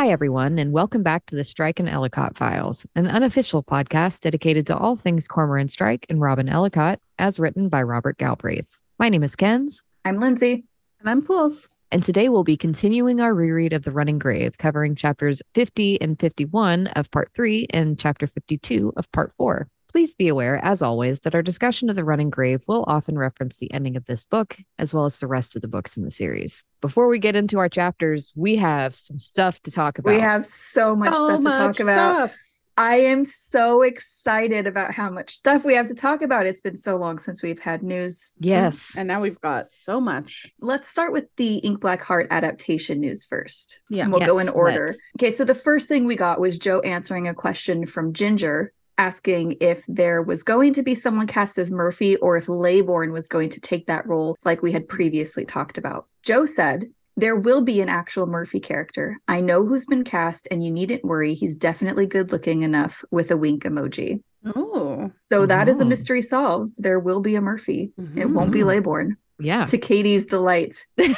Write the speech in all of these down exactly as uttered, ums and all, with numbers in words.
Hi, everyone, and welcome back to the Strike and Ellicott Files, an unofficial podcast dedicated to all things Cormoran Strike and Robin Ellicott, as written by Robert Galbraith. My name is Kenz. I'm Lindsay. And I'm Pools. And today we'll be continuing our reread of The Running Grave, covering chapters fifty and fifty-one of Part three and chapter fifty-two of Part four. Please be aware, as always, that our discussion of The Running Grave will often reference the ending of this book, as well as the rest of the books in the series. Before we get into our chapters, we have some stuff to talk about. We have so much so stuff much to talk about. Stuff. I am so excited about how much stuff we have to talk about. It's been so long since we've had news. Yes. And now we've got so much. Let's start with the Ink Black Heart adaptation news first. Yeah. And we'll Yes, go in order. let's. Okay, so the first thing we got was Joe answering a question from Ginger, asking if there was going to be someone cast as Murphy or if Laybourne was going to take that role like we had previously talked about. Joe said, "There will be an actual Murphy character. I know who's been cast and you needn't worry. He's definitely good looking enough," with a wink emoji. Oh. So that is a Oh. mystery solved. There will be a Murphy. It won't be Laybourne. Yeah. To Katie's delight.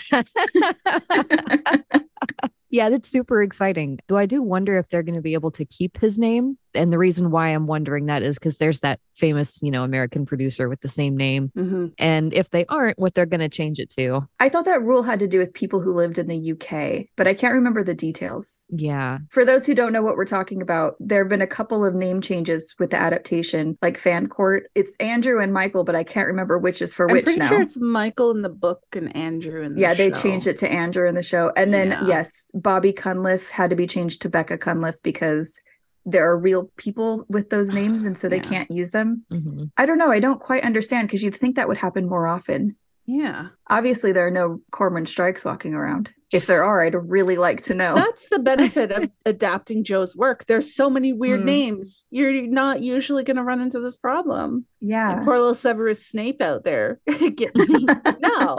Yeah, that's super exciting. Though I do wonder if they're going to be able to keep his name. And the reason why I'm wondering that is because there's that famous, you know, American producer with the same name. Mm-hmm. And if they aren't, what they're going to change it to. I thought that rule had to do with people who lived in the U K, but I can't remember the details. Yeah. For those who don't know what we're talking about, there have been a couple of name changes with the adaptation, like Fan Court. It's Andrew and Michael, but I can't remember which is for I'm which pretty now. sure it's Michael in the book and Andrew in the Yeah, they show. changed it to Andrew in the show. And then, Yeah. yes, Bobby Cunliffe had to be changed to Becca Cunliffe because there are real people with those names, and so they Yeah. can't use them. Mm-hmm. I don't know. I don't quite understand because you'd think that would happen more often. Yeah. Obviously, there are no Cormoran Strikes walking around. If there are, I'd really like to know. That's the benefit of adapting Joe's work. There's so many weird Hmm. names. You're not usually going to run into this problem. Yeah. And poor little Severus Snape out there getting no.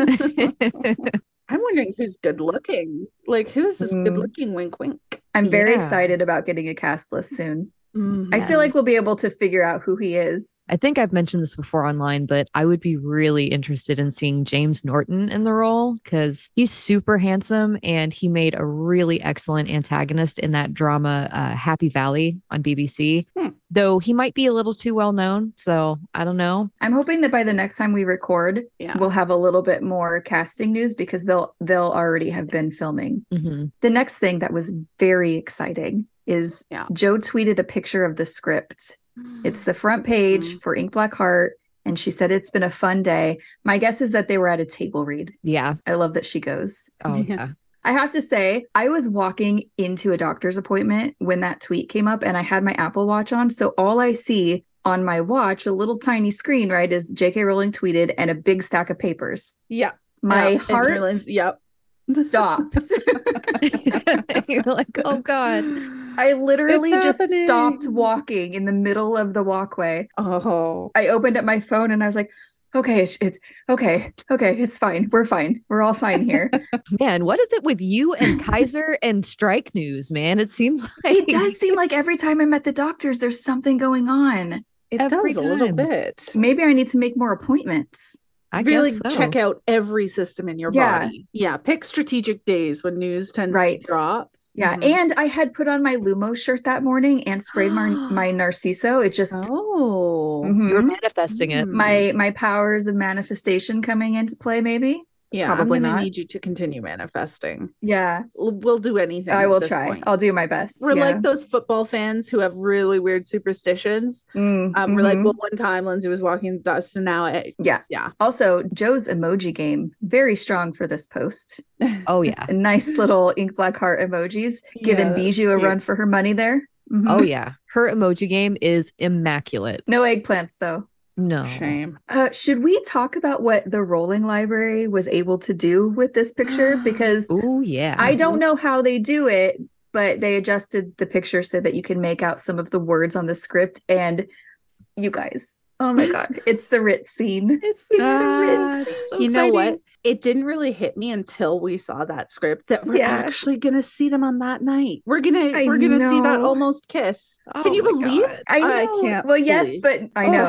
I'm wondering who's good looking. Like, who's this Mm. good looking? Wink, wink. I'm very Yeah. excited about getting a cast list soon. Mm, I feel like yes. we'll be able to figure out who he is. I think I've mentioned this before online, but I would be really interested in seeing James Norton in the role because he's super handsome and he made a really excellent antagonist in that drama uh, Happy Valley on B B C. Hmm. Though he might be a little too well known, so I don't know. I'm hoping that by the next time we record, Yeah. we'll have a little bit more casting news because they'll they'll already have been filming. Mm-hmm. The next thing that was very exciting is Yeah. Joe tweeted a picture of the script. It's the front page Mhm. for Ink Black Heart, and she said it's been a fun day. My guess is that they were at a table read. Yeah. I love that she goes. Oh, Yeah. yeah. I have to say, I was walking into a doctor's appointment when that tweet came up, and I had my Apple Watch on. So all I see on my watch, a little tiny screen, right, is J K Rowling tweeted and a big stack of papers. Yeah. My Yep. And heart Marilyn's- Yep. stopped. You're like, oh God. I literally It's just happening. stopped walking in the middle of the walkway. Oh. I opened up my phone and I was like, okay, it's, it's okay. Okay, it's fine. We're fine. We're all fine here. Man, what is it with you and Kaiser and strike news, man? It seems like It does seem like every time I'm at the doctor's, there's something going on. It Every does a little time. bit. Maybe I need to make more appointments. I Really guess so. check out every system in your Yeah. body. Yeah. Pick strategic days when news tends Right. to drop. Yeah. Mhm. And I had put on my Lumos shirt that morning and sprayed my, my Narciso. It just, Oh. Mhm. You were manifesting it. Mm. my, my powers of manifestation coming into play, maybe. Yeah. Probably I'm going to not. need you to continue manifesting. Yeah. We'll we'll do anything. I at will this try. point. I'll do my best. We're yeah. like those football fans who have really weird superstitions. Mm, Um, We're like, mhm. well, one time Lindsay was walking the dust, so now it, yeah. yeah. Also, Joe's emoji game, very strong for this post. Oh, yeah. A nice little ink black heart emojis, giving Yeah, that's Bijou a cute. run for her money there. Mhm. Oh, yeah. Her emoji game is immaculate. No eggplants, though. No. Shame. Uh, should we talk about what the Rolling Library was able to do with this picture? Because Oh, yeah. I don't know how they do it, but they adjusted the picture so that you can make out some of the words on the script. And you guys, oh my God, it's the Ritz scene. It's It's Ah, the Ritz it's scene. so You know exciting. what? It didn't really hit me until we saw that script that we're Yeah. actually gonna see them on that night. We're gonna I we're gonna see that know. almost kiss. Oh Can you my believe? God. I know. I can't Well, yes, believe. but I know. Ugh.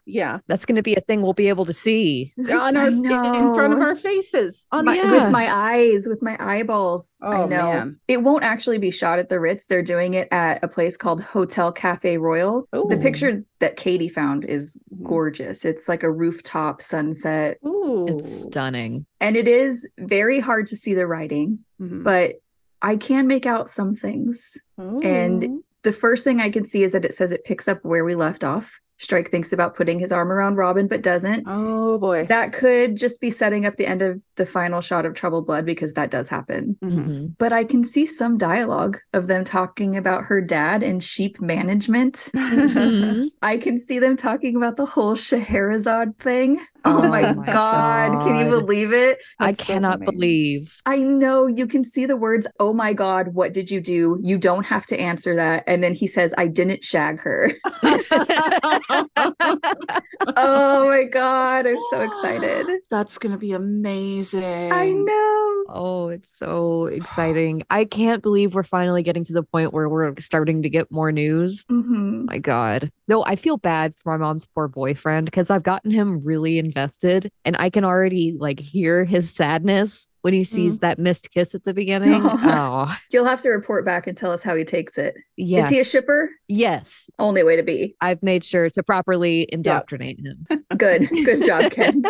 yeah. That's going to be a thing we'll be able to see. On our, I in front of know. our faces. On My- the Yeah. With my eyes, with my eyeballs. I Oh, know. man. It won't actually be shot at the Ritz. They're doing it at a place called Hotel Cafe Royal. The Ooh. picture that Katie found is gorgeous. It's like a rooftop sunset. Ooh. It's stunning. And it is very hard to see the writing, Mhm. but I can make out some things. And Ooh. the first thing I can see is that it says it picks up where we left off. Strike thinks about putting his arm around Robin, but doesn't. Oh boy. That could just be setting up the end of the final shot of Troubled Blood, because that does happen. Mhm. Mhm. But I can see some dialogue of them talking about her dad and sheep management. Mhm. I can see them talking about the whole Scheherazade thing. Oh, Oh my, my God. Can you God. believe it? I That's so cannot funny. believe. I know you can see the words, oh my God, what did you do? You don't have to answer that. And then he says, I didn't shag her. Oh my God. I'm so excited. That's gonna be amazing. I know. Oh, it's so exciting. I can't believe we're finally getting to the point where we're starting to get more news. Mhm. My God. No, I feel bad for my mom's poor boyfriend because I've gotten him really invested and I can already like hear his sadness when he sees that missed kiss at the beginning. Aw. Oh, You'll have to report back and tell us how he takes it. yes. Is he a shipper? Yes. Only way to be. I've made sure to properly indoctrinate him. Good. Good job, Kent.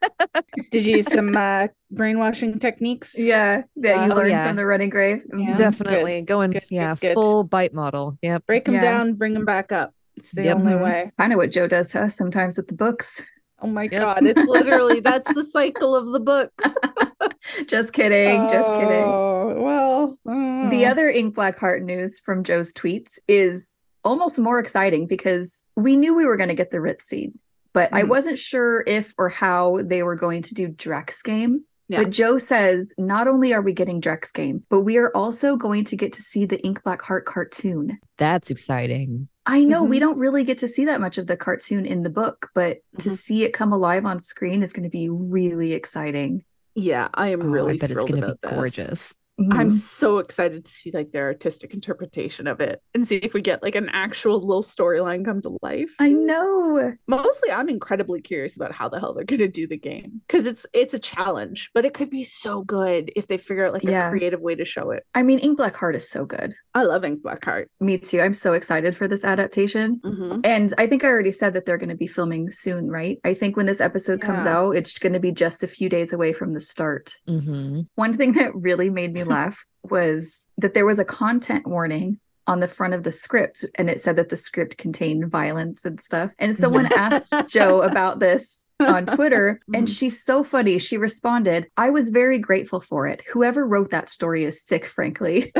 Did you use some uh, brainwashing techniques? Yeah, that you Uh, Oh, learned yeah. from the running grave. Yeah. Mhm. Definitely going, Good, good, yeah, good. full bite model. Yep. Break them Yeah. down, bring them back up. It's the Yep. only Mhm. way. Kind of what Joe does to us sometimes with the books. Oh my Yep. God. It's literally, that's the cycle of the books. Just kidding. Just kidding. Oh, well. mm. The other Ink Black Heart news from Joe's tweets is almost more exciting because we knew we were going to get the Ritz scene, but I Mhm. wasn't sure if or how they were going to do Drex game. Yeah. But Joe says not only are we getting Drex game, but we are also going to get to see the Ink Black Heart cartoon. That's exciting. I know we Mhm. don't really get to see that much of the cartoon in the book, but to Mhm. see it come alive on screen is going to be really exciting. Yeah, I am Oh, really I bet it's thrilled going to be about this. gorgeous. I'm Mhm. so excited to see like their artistic interpretation of it and see if we get like an actual little storyline come to life. I know. Mostly I'm incredibly curious about how the hell they're going to do the game because it's it's a challenge, but it could be so good if they figure out like Yeah. a creative way to show it. I mean, Ink Black Heart is so good. I love Ink Black Heart. Me too. I'm so excited for this adaptation. Mm-hmm. And I think I already said that they're going to be filming soon, right? I think when this episode comes Yeah. out, it's going to be just a few days away from the start. Hmm. One thing that really made me laugh was that there was a content warning on the front of the script, and it said that the script contained violence and stuff. And someone asked Joe about this on Twitter, and Mhm. she's so funny. She responded, I was very grateful for it. Whoever wrote that story is sick, frankly.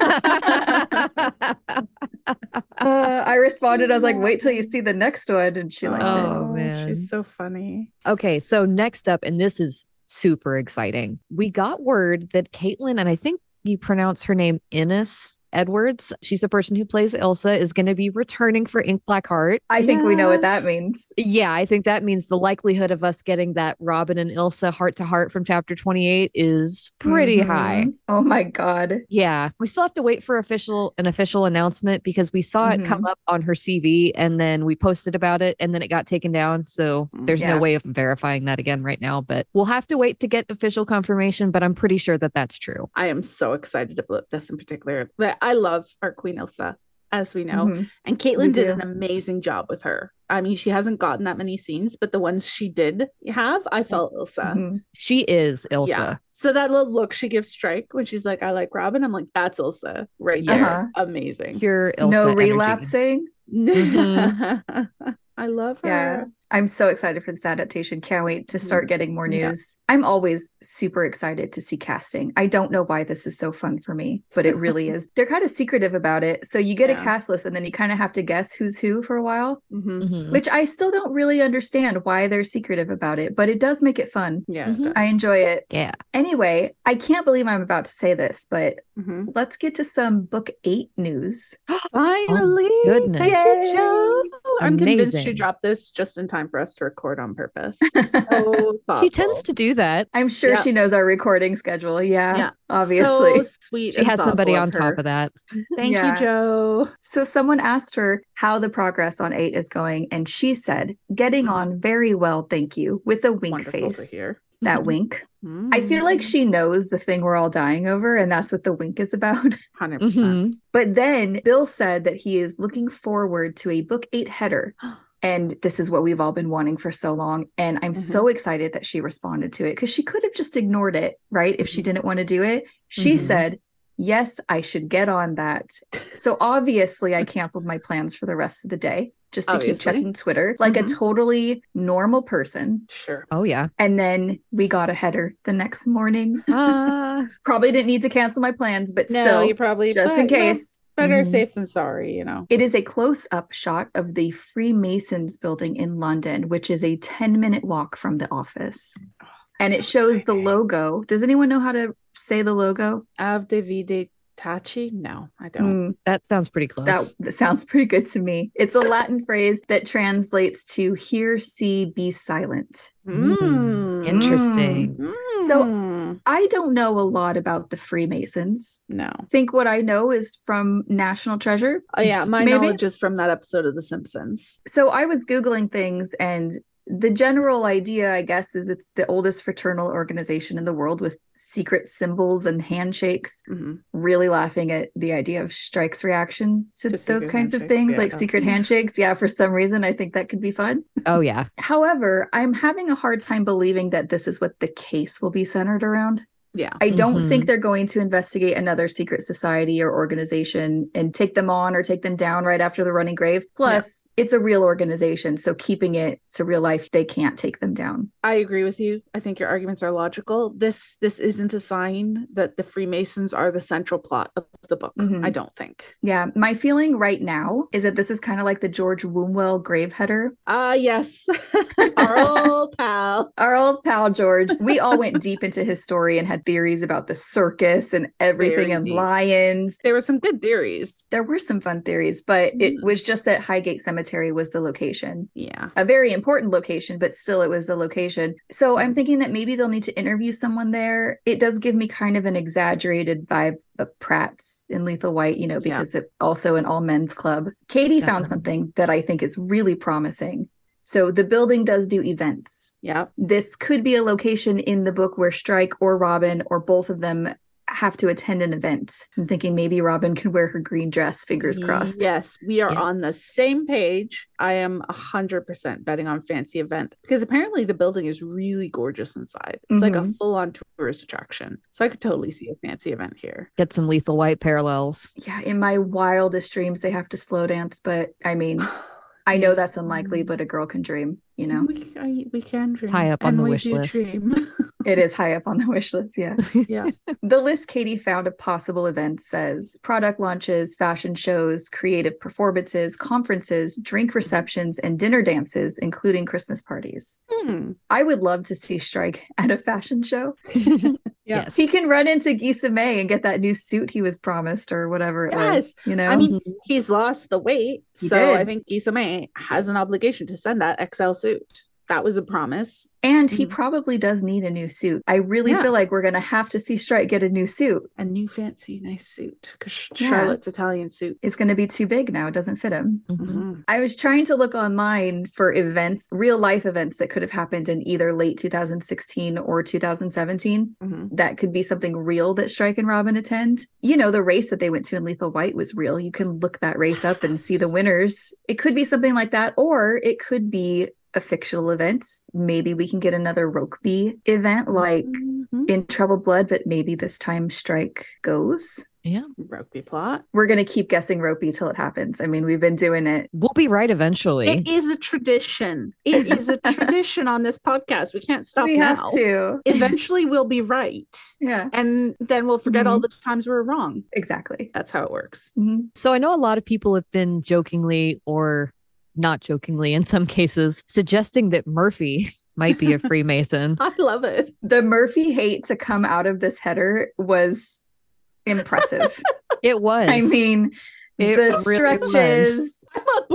Uh, I responded, I was like, wait till you see the next one. And she liked it. Oh, man. She's so funny. Okay, so next up, and this is super exciting. We got word that Caitlin, and I think you pronounce her name Innes Edwards, she's the person who plays Ilsa, is going to be returning for Ink Black Heart. I think we know what that Yes. means. Yeah, I think that means the likelihood of us getting that Robin and Ilsa heart to heart from chapter twenty-eight is pretty Mhm. high. Oh my God. Yeah, we still have to wait for official an official announcement because we saw it come Mhm. up on her C V and then we posted about it and then it got taken down. So there's Yeah. no way of verifying that again right now, but we'll have to wait to get official confirmation, but I'm pretty sure that that's true. I am so excited about this in particular. But I love our Queen Ilsa, as we know. Mhm. And We Caitlin did do. an amazing job with her. I mean, she hasn't gotten that many scenes, but the ones she did have, I felt Ilsa. Mhm. She is Ilsa. Yeah. So that little look she gives Strike when she's like, I like Robin, I'm like, that's Ilsa right there. Uh-huh. Amazing. Pure Ilsa No energy. relapsing. I love her. Yeah. I'm so excited for this adaptation. Can't wait to start getting more Yeah. news. I'm always super excited to see casting. I don't know why this is so fun for me, but it really is. They're kind of secretive about it. So you get a Yeah. cast list and then you kind of have to guess who's who for a while, Mhm. Mhm. which I still don't really understand why they're secretive about it, but it does make it fun. Yeah. it Mhm. does. I enjoy it. Yeah. Anyway, I can't believe I'm about to say this, but Mhm. let's get to some book eight news. Finally. goodness. Thank you, Joe. I'm convinced she Amazing. dropped this just in time for us to record on purpose. So thoughtful. She tends to do that. I'm sure Yeah. she knows our recording schedule. Yeah, Yeah. obviously. So sweet. She and has somebody thoughtful on of top her. of that. Thank Yeah. you, Joe. So someone asked her how the progress on eight is going, and she said, "Getting Mhm. on very well, thank you," with a wink Wonderful face. to hear. That wink. Mm. I feel like she knows the thing we're all dying over, and that's what the wink is about. one hundred percent. Mhm. But then Bill said that he is looking forward to a book eight header. And this is what we've all been wanting for so long. And I'm Mhm. so excited that she responded to it because she could have just ignored it, right? If she Mhm. didn't want to do it. She Mhm. said, "Yes, I should get on that." So obviously, I canceled my plans for the rest of the day just to Obviously. keep checking Twitter like Mhm. a totally normal person. Sure. Oh, yeah. And then we got a header the next morning. Uh, Probably didn't need to cancel my plans, but No, still, you probably just but, in you know, case. better Mhm. safe than sorry, you know. It is a close-up shot of the Freemasons building in London, which is a ten-minute walk from the office. Oh, And that's it so shows exciting. the logo. Does anyone know how to say the logo? Av Davide Tachi? No, I don't. Hmm, that sounds pretty close. that, that sounds pretty good to me. It's a Latin phrase that translates to hear, see, be silent. Mm. Interesting. Mm. I don't know a lot about the Freemasons. No. I think what I know is from National Treasure. Oh yeah, my Maybe? knowledge is from that episode of The Simpsons. So I was Googling things, and the general idea, I guess, is it's the oldest fraternal organization in the world with secret symbols and handshakes. Mhm. Really laughing at the idea of Strike's reaction to, To those secret kinds of handshakes, things, yeah. like secret handshakes. Yeah, for some reason, I think that could be fun. Oh, yeah. However, I'm having a hard time believing that this is what the case will be centered around. Yeah. I don't Mhm. think they're going to investigate another secret society or organization and take them on or take them down right after the running grave. Plus, it's a real organization. So keeping it to real life, they can't take them down. I agree with you. I think your arguments are logical. This this isn't a sign that the Freemasons are the central plot of the book. Mhm. I don't think. Yeah, my feeling right now is that this is kind of like the George Wombwell grave header. Ah, yes. Our old pal. Our old pal George, we all went deep into his story and had theories about the circus and everything Very and deep. lions. There were some good theories. There were some fun theories, but it Mm. was just that Highgate Cemetery was the location. Yeah. A very important location, but still it was the location. So I'm thinking that maybe they'll need to interview someone there. It does give me kind of an exaggerated vibe of Pratt's in Lethal White, you know, Yeah. because it's also an all men's club. Katie found Definitely. something that I think is really promising. So the building does do events. Yeah. This could be a location in the book where Strike or Robin or both of them have to attend an event. I'm thinking maybe Robin can wear her green dress, fingers crossed. Yes, we are Yeah. on the same page. I am one hundred percent betting on fancy event because apparently the building is really gorgeous inside. It's like a Mhm. full-on tourist attraction. So I could totally see a fancy event here. Get some Lethal White parallels. Yeah, in my wildest dreams, they have to slow dance, but I mean, I know that's unlikely, but a girl can dream, you know? We, I, we can dream. Tie up on and the we wish do list. dream. It is high up on the wish list, yeah. Yeah. The list Katie found of possible events says product launches, fashion shows, creative performances, conferences, drink receptions, and dinner dances, including Christmas parties. Hmm. I would love to see Strike at a fashion show. Yeah. Yes. He can run into Gisa May and get that new suit he was promised or whatever it Yes. was, you know? I mean, Mhm. he's lost the weight. He so did. I think Issa May has an obligation to send that X L suit. That was a promise. And he Mhm. probably does need a new suit. I really Yeah. feel like we're going to have to see Strike get a new suit. A new fancy, nice suit. Because Yeah. Charlotte's Italian suit. It's going to be too big now. It doesn't fit him. Mhm. Mhm. I was trying to look online for events, real life events that could have happened in either late two thousand sixteen or two thousand seventeen. Mhm. That could be something real that Strike and Robin attend. You know, the race that they went to in Lethal White was real. You can look that race up and see the Yes. winners. It could be something like that, or it could be a fictional event. Maybe we can get another Rokeby event like Mhm. in Troubled Blood, but maybe this time Strike goes. Yeah. Rugby plot. We're going to keep guessing Ropey till it happens. I mean, we've been doing it. We'll be right eventually. It is a tradition. It is a tradition on this podcast. We can't stop we now. have to. Eventually, we'll be right. Yeah, And then we'll forget all Mhm. the times we were wrong. exactly. That's how it works. Mhm. So I know a lot of people have been jokingly or not jokingly in some cases suggesting that Murphy might be a Freemason. I love it. The Murphy hate to come out of this header was impressive. It was. I mean, It the really stretches. I'm on board with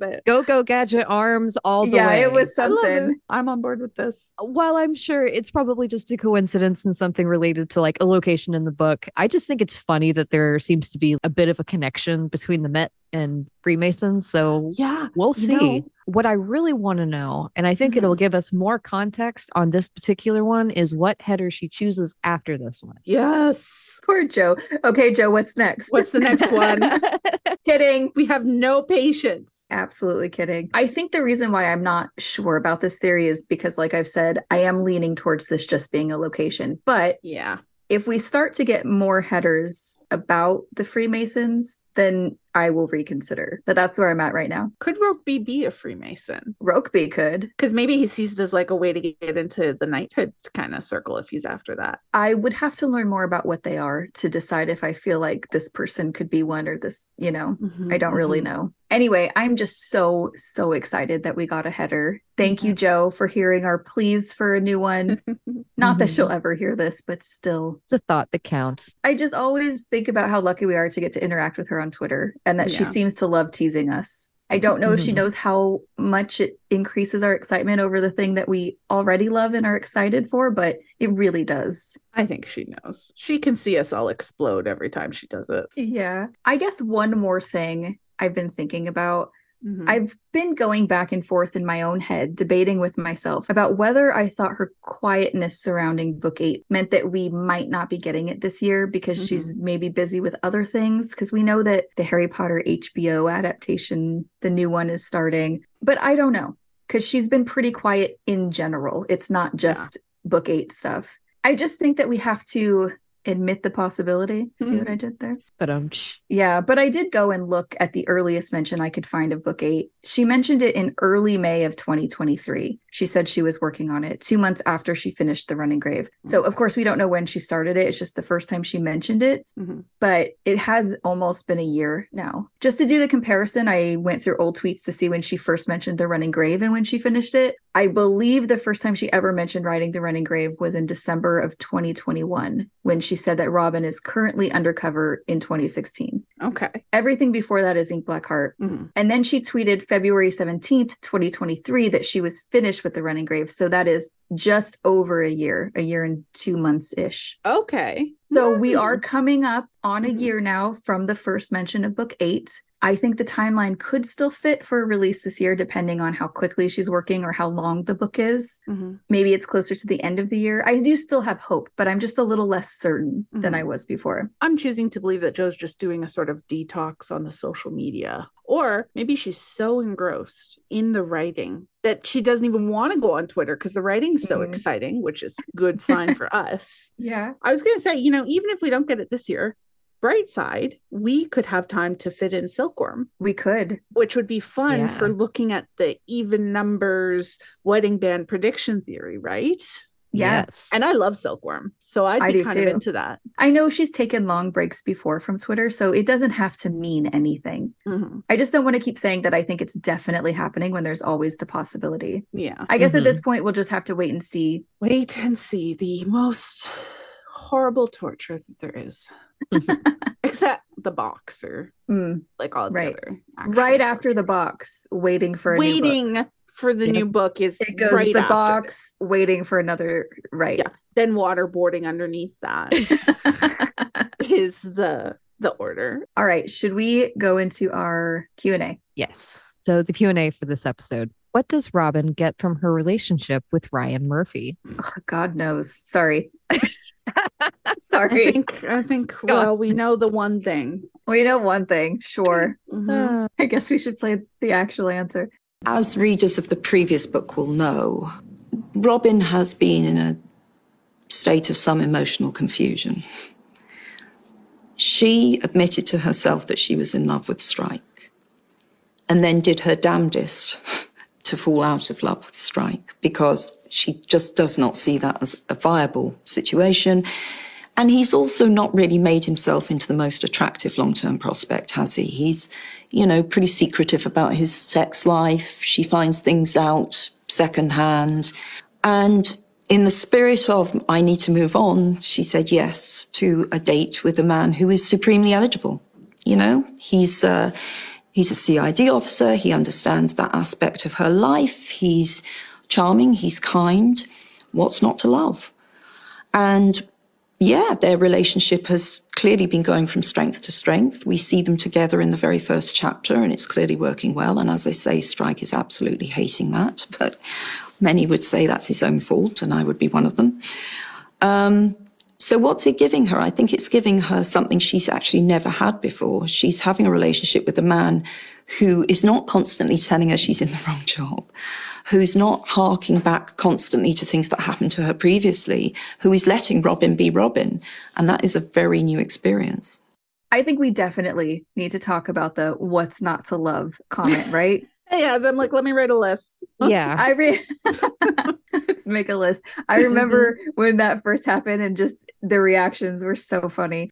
it. Go Go Gadget arms all the yeah, way. it was I love something. it. I'm on board with this. While I'm sure it's probably just a coincidence and something related to like a location in the book, I just think it's funny that there seems to be a bit of a connection between the Met and Freemasons. So Yeah, we'll you see. know. What I really want to know, and I think Mhm. it'll give us more context on this particular one, is what header she chooses after this one. Yes. Poor Joe. Okay, Joe, what's next? What's the next one? Kidding. We have no patience. Absolutely kidding. I think the reason why I'm not sure about this theory is because, like I've said, I am leaning towards this just being a location. But Yeah. if we start to get more headers about the Freemasons, then I will reconsider. But that's where I'm at right now. Could Rokeby be a Freemason? Rokeby could. Because maybe he sees it as like a way to get into the knighthood kind of circle if he's after that. I would have to learn more about what they are to decide if I feel like this person could be one or this, you know, Mm-hmm, I don't really mm-hmm. know. Anyway, I'm just so, so excited that we got a header. Thank Mm-hmm. you, Joe, for hearing our pleas for a new one. Not that Mhm. she'll ever hear this, but still. It's a thought that counts. I just always think about how lucky we are to get to interact with her on Twitter and that she Yeah. seems to love teasing us. I don't know if she Mhm. knows how much it increases our excitement over the thing that we already love and are excited for, but it really does. I think she knows. She can see us all explode every time she does it. Yeah. I guess one more thing I've been thinking about. Mhm. I've been going back and forth in my own head, debating with myself about whether I thought her quietness surrounding book eight meant that we might not be getting it this year because Mhm. she's maybe busy with other things. Because we know that the Harry Potter H B O adaptation, the new one, is starting. But I don't know, because she's been pretty quiet in general. It's not just book eight stuff. I just think that we have to admit the possibility. See what I did there? But um, Yeah, but I did go and look at the earliest mention I could find of book eight. She mentioned it in early May of twenty twenty-three. She said she was working on it two months after she finished The Running Grave. So, of course, we don't know when she started it. It's just the first time she mentioned it. Mhm. But it has almost been a year now. Just to do the comparison, I went through old tweets to see when she first mentioned The Running Grave and when she finished it. I believe the first time she ever mentioned writing The Running Grave was in December of twenty twenty-one, when she said that Robin is currently undercover in twenty sixteen. Okay. Everything before that is Ink Black Heart. Mhm. And then she tweeted February seventeenth, twenty twenty-three, that she was finished with The Running Grave. So that is just over a year, a year and two months-ish. Okay. So we Hmm. are coming up on a Mhm. year now from the first mention of book eight. I think the timeline could still fit for a release this year, depending on how quickly she's working or how long the book is. Mhm. Maybe it's closer to the end of the year. I do still have hope, but I'm just a little less certain than Mhm. I was before. I'm choosing to believe that Joe's just doing a sort of detox on the social media. Or maybe she's so engrossed in the writing that she doesn't even want to go on Twitter because the writing's so Mhm. exciting, which is good sign for us. Yeah. I was going to say, you know, even if we don't get it this year, bright side, we could have time to fit in Silkworm, We could. which would be fun Yeah. for looking at the even numbers wedding band prediction theory, right? Yeah. yes. And I love Silkworm, so I'd I be do kind of too. into that. I know she's taken long breaks before from Twitter, so it doesn't have to mean anything. Mhm. I just don't want to keep saying that I think it's definitely happening when there's always the possibility. Yeah. I guess at Mhm. this point, we'll just have to wait and see. Wait and see the most horrible torture that there is. Except the box or Mm, like all the Right. other actual right after the tortures. box, waiting for a new book. Waiting for the Yep. new book is It goes right the after. box, waiting for another. Right. Yeah. Then waterboarding underneath that is the the order. All right. Should we go into our Q and A? Yes. So the Q and A for this episode. What does Robin get from her relationship with Ryan Murphy? Ugh, God knows. Sorry. I Sorry. think I think Go on. well, we know the one thing. We know one thing. Sure. Mhm. Uh, I guess we should play the actual answer. As readers of the previous book will know, Robin has been in a state of some emotional confusion. She admitted to herself that she was in love with Strike, and then did her damnedest to fall out of love with Strike, because she just does not see that as a viable situation. And he's also not really made himself into the most attractive long-term prospect, has he? He's, you know, pretty secretive about his sex life. She finds things out secondhand. And in the spirit of, I need to move on, she said yes to a date with a man who is supremely eligible. You know, he's, uh, He's a C I D officer. He understands that aspect of her life. He's charming. He's kind. What's not to love? And yeah, their relationship has clearly been going from strength to strength. We see them together in the very first chapter, and it's clearly working well. And as I say, Strike is absolutely hating that. But many would say that's his own fault, and I would be one of them. Um, So what's it giving her? I think it's giving her something she's actually never had before. She's having a relationship with a man who is not constantly telling her she's in the wrong job, who's not harking back constantly to things that happened to her previously, who is letting Robin be Robin. And that is a very new experience. I think we definitely need to talk about the what's not to love comment, right? Yeah, I'm like, let me write a list. Yeah. I re- Let's make a list. I remember when that first happened and just the reactions were so funny.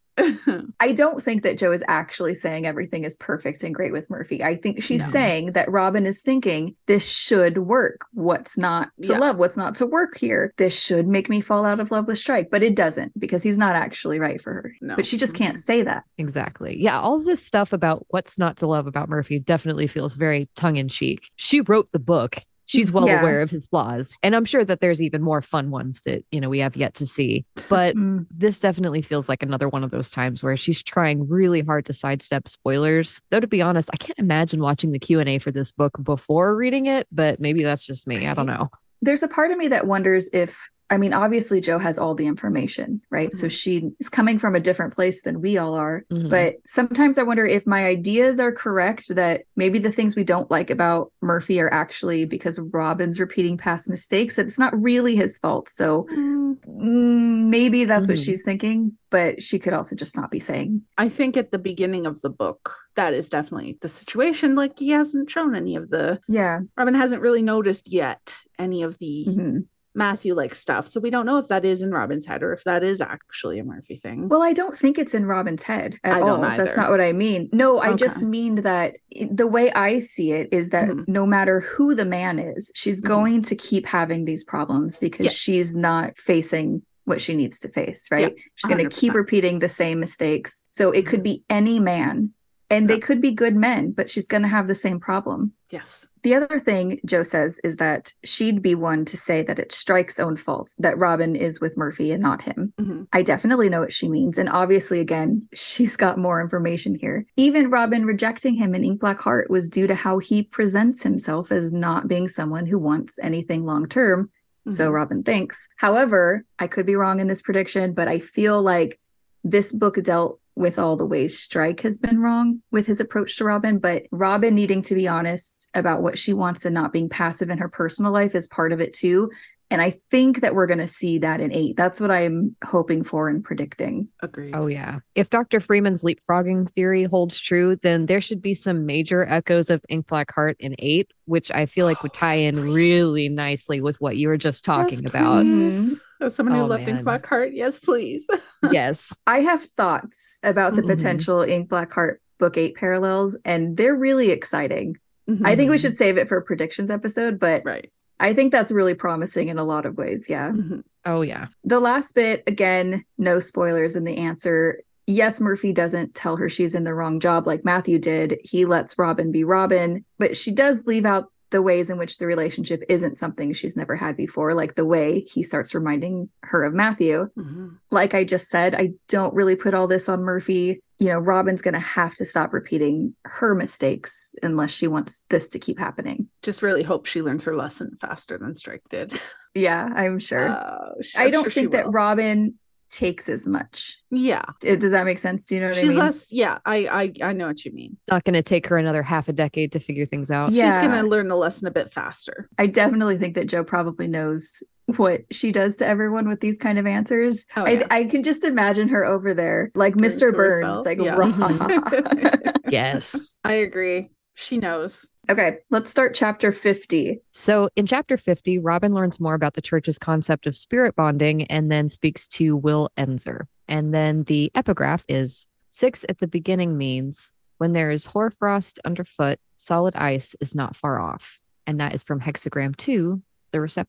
I don't think that Jo is actually saying everything is perfect and great with Murphy. I think she's No. saying that Robin is thinking this should work. What's not to Yeah. love? What's not to work here? This should make me fall out of love with Strike, but it doesn't because he's not actually right for her. No. But she just can't say that. Exactly. Yeah. All this stuff about what's not to love about Murphy definitely feels very tongue in cheek. She wrote the book. She's well Yeah. aware of his flaws. And I'm sure that there's even more fun ones that, you know, we have yet to see. But Mm. this definitely feels like another one of those times where she's trying really hard to sidestep spoilers. Though, to be honest, I can't imagine watching the Q and A for this book before reading it, but maybe that's just me. I don't know. There's a part of me that wonders if, I mean, obviously Jo has all the information, right? So Mhm. she is coming from a different place than we all are. Mhm. But sometimes I wonder if my ideas are correct, that maybe the things we don't like about Murphy are actually because Robin's repeating past mistakes, that it's not really his fault. So Mm, mm, maybe that's what Mhm. she's thinking, but she could also just not be saying. I think at the beginning of the book, that is definitely the situation. Like, he hasn't shown any of the, Yeah. Robin hasn't really noticed yet any of the Mhm. Matthew like stuff. So we don't know if that is in Robin's head or if that is actually a Murphy thing. Well, I don't think it's in Robin's head at I all. don't That's either. not what I mean. No, I just Okay. mean that i- the way I see it is that Mhm. no matter who the man is, she's Mhm. going to keep having these problems because Yeah. she's not facing what she needs to face, right? She's going to keep one hundred percent. repeating the same mistakes. So it could be any man, and they Yeah. could be good men, but she's going to have the same problem. Yes. The other thing Jo says is that she'd be one to say that it's Strike's own fault that Robin is with Murphy and not him. Mhm. I definitely know what she means. And obviously, again, she's got more information here. Even Robin rejecting him in Ink Black Heart was due to how he presents himself as not being someone who wants anything long term. So Mhm. Robin thinks. However, I could be wrong in this prediction, but I feel like this book dealt with all the ways Strike has been wrong with his approach to Robin, but Robin needing to be honest about what she wants and not being passive in her personal life is part of it too. And I think that we're going to see that in eight. That's what I'm hoping for and predicting. Agreed. Oh, yeah. If Doctor Freeman's leapfrogging theory holds true, then there should be some major echoes of Ink Black Heart in eight, which I feel like would Oh, tie yes, in please. really nicely with what you were just talking Yes, about. please. As someone who Oh, loved man. Ink Black Heart, yes, please. Yes. I have thoughts about the Mhm. potential Ink Black Heart book eight parallels, and they're really exciting. I think we Mhm. should save it for a predictions episode, but Right. I think that's really promising in a lot of ways. Yeah. Mhm. Oh, yeah. The last bit, again, no spoilers in the answer. Yes, Murphy doesn't tell her she's in the wrong job like Matthew did. He lets Robin be Robin, but she does leave out the ways in which the relationship isn't something she's never had before, like the way he starts reminding her of Matthew. Mhm. Like I just said, I don't really put all this on Murphy. You know, Robin's going to have to stop repeating her mistakes unless she wants this to keep happening. Just really hope she learns her lesson faster than Strike did. Yeah, I'm sure. Uh, sh- I I'm don't sure she think that will. Robin takes as much. Yeah. It- Does that make sense? Do you know what She's I mean? less. Yeah, I, I I know what you mean. Not going to take her another half a decade to figure things out. Yeah. She's gonna learn the lesson a bit faster. I definitely think that Jo probably knows what she does to everyone with these kind of answers. Oh, I, yeah. I can just imagine her over there, like Doing Mister to Burns, herself. like Yeah. raw. Yes. I agree. She knows. Okay, let's start chapter fifty. So in chapter fifty, Robin learns more about the church's concept of spirit bonding and then speaks to Will Enzer. And then the epigraph is six at the beginning means when there is hoarfrost underfoot, solid ice is not far off. And that is from hexagram two, the receptive.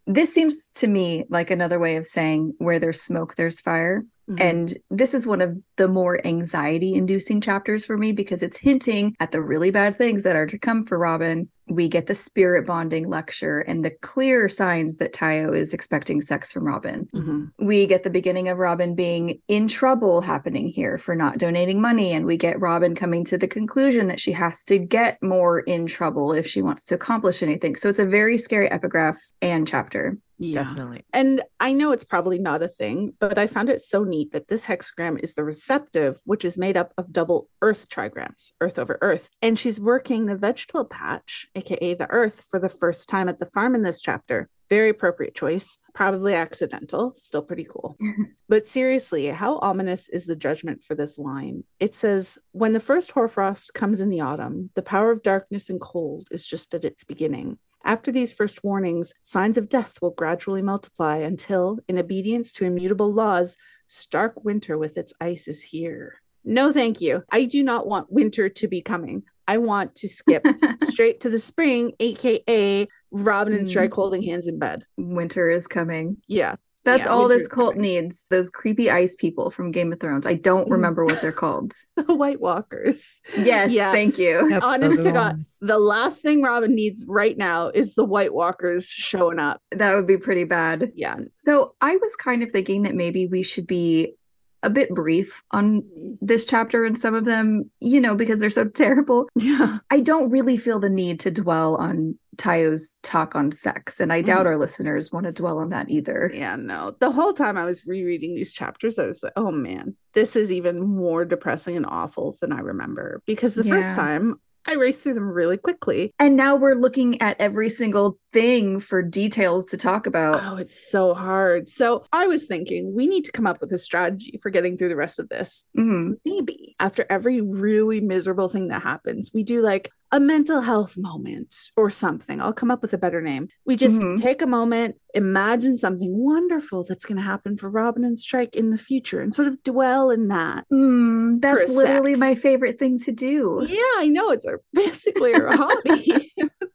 This seems to me like another way of saying where there's smoke, there's fire. Mhm. And this is one of the more anxiety inducing chapters for me because it's hinting at the really bad things that are to come for Robin. We get the spirit bonding lecture and the clear signs that Tayo is expecting sex from Robin. Mhm. We get the beginning of Robin being in trouble happening here for not donating money. And we get Robin coming to the conclusion that she has to get more in trouble if she wants to accomplish anything. So it's a very scary epigraph and chapter. Yeah. Definitely. And I know it's probably not a thing, but I found it so neat that this hexagram is the receptive, which is made up of double earth trigrams, earth over earth. And she's working the vegetable patch, aka the earth, for the first time at the farm in this chapter. Very appropriate choice, probably accidental, still pretty cool. But seriously, how ominous is the judgment for this line? It says, when the first hoarfrost comes in the autumn, the power of darkness and cold is just at its beginning. After these first warnings, signs of death will gradually multiply until, in obedience to immutable laws, stark winter with its ice is here. No, thank you. I do not want winter to be coming. I want to skip straight to the spring, aka Robin and Strike holding hands in bed. Winter is coming. Yeah. That's Yeah, all winter this is cult coming. needs. Those creepy ice people from Game of Thrones. I don't Mhm. remember what they're called. The White Walkers. Yes, Yeah. thank you. Yep, Honest those are to the God, ones. the last thing Robin needs right now is the White Walkers showing up. That would be pretty bad. Yeah. So I was kind of thinking that maybe we should be a bit brief on this chapter and some of them, you know, because they're so terrible. Yeah. I don't really feel the need to dwell on Tayo's talk on sex, and I doubt Mhm. our listeners want to dwell on that either. Yeah, no. The whole time I was rereading these chapters, I was like, oh man, this is even more depressing and awful than I remember. Because the first Yeah. time I raced through them really quickly. And now we're looking at every single thing for details to talk about. Oh, it's so hard. So I was thinking we need to come up with a strategy for getting through the rest of this. Mhm. Maybe after every really miserable thing that happens, we do like a mental health moment or something. I'll come up with a better name. We just Mhm. take a moment, imagine something wonderful that's going to happen for Robin and Strike in the future and sort of dwell in that. Mm, that's a literally sec. my favorite thing to do. Yeah, I know. It's our basically our hobby.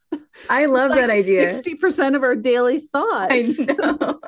I love Like that idea. sixty percent of our daily I thoughts. know.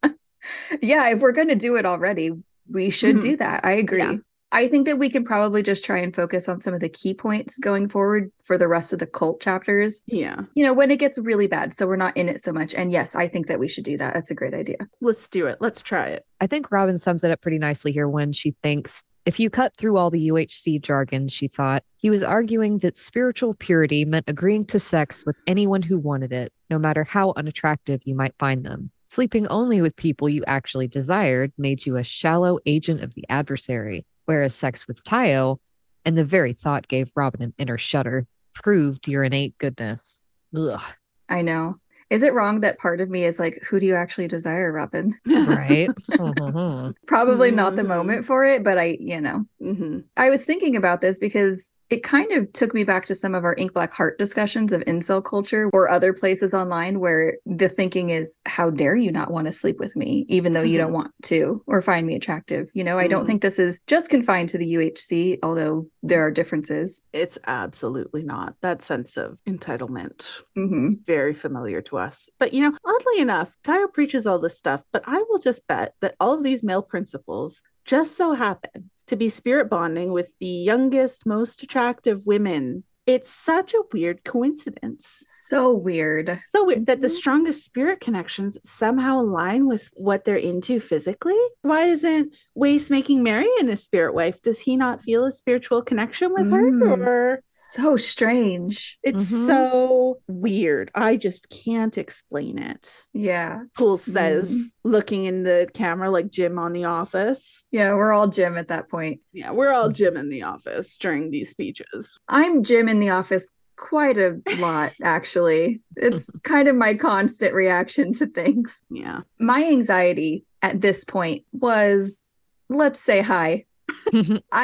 Yeah, if we're going to do it already, we should Mhm. do that. I agree. Yeah. I think that we can probably just try and focus on some of the key points going forward for the rest of the cult chapters. Yeah. You know, when it gets really bad, so we're not in it so much. And yes, I think that we should do that. That's a great idea. Let's do it. Let's try it. I think Robin sums it up pretty nicely here when she thinks, if you cut through all the U H C jargon, she thought, he was arguing that spiritual purity meant agreeing to sex with anyone who wanted it, no matter how unattractive you might find them. Sleeping only with people you actually desired made you a shallow agent of the adversary, whereas sex with Tayo, and the very thought gave Robin an inner shudder, proved your innate goodness. Ugh, I know. Is it wrong that part of me is like, who do you actually desire, Robin? right? Mhm. Probably not the Mhm. moment for it, but I, you know, Mhm. I was thinking about this because it kind of took me back to some of our Ink Black Heart discussions of incel culture or other places online where the thinking is, how dare you not want to sleep with me, even though you Mhm. don't want to or find me attractive? You know, I don't Mhm. think this is just confined to the U H C, although there are differences. It's absolutely not. That sense of entitlement, hmm very familiar to us. But you know, oddly enough, Tayo preaches all this stuff, but I will just bet that all of these male principles just so happen to be spirit bonding with the youngest, most attractive women. It's such a weird coincidence. So weird. So weird that the Mhm. strongest spirit connections somehow align with what they're into physically. Why isn't Wace making Marion a spirit wife? Does he not feel a spiritual connection with her? Mm. Or So strange. it's Mhm. so weird. I just can't explain it. Yeah. Poole says, looking in the camera like Jim on The Office. Yeah, we're all Jim at that point. Yeah, we're all Jim in The Office during these speeches. I'm Jim in the office quite a lot, actually. It's kind of my constant reaction to things. Yeah. My anxiety at this point was, let's say hi. I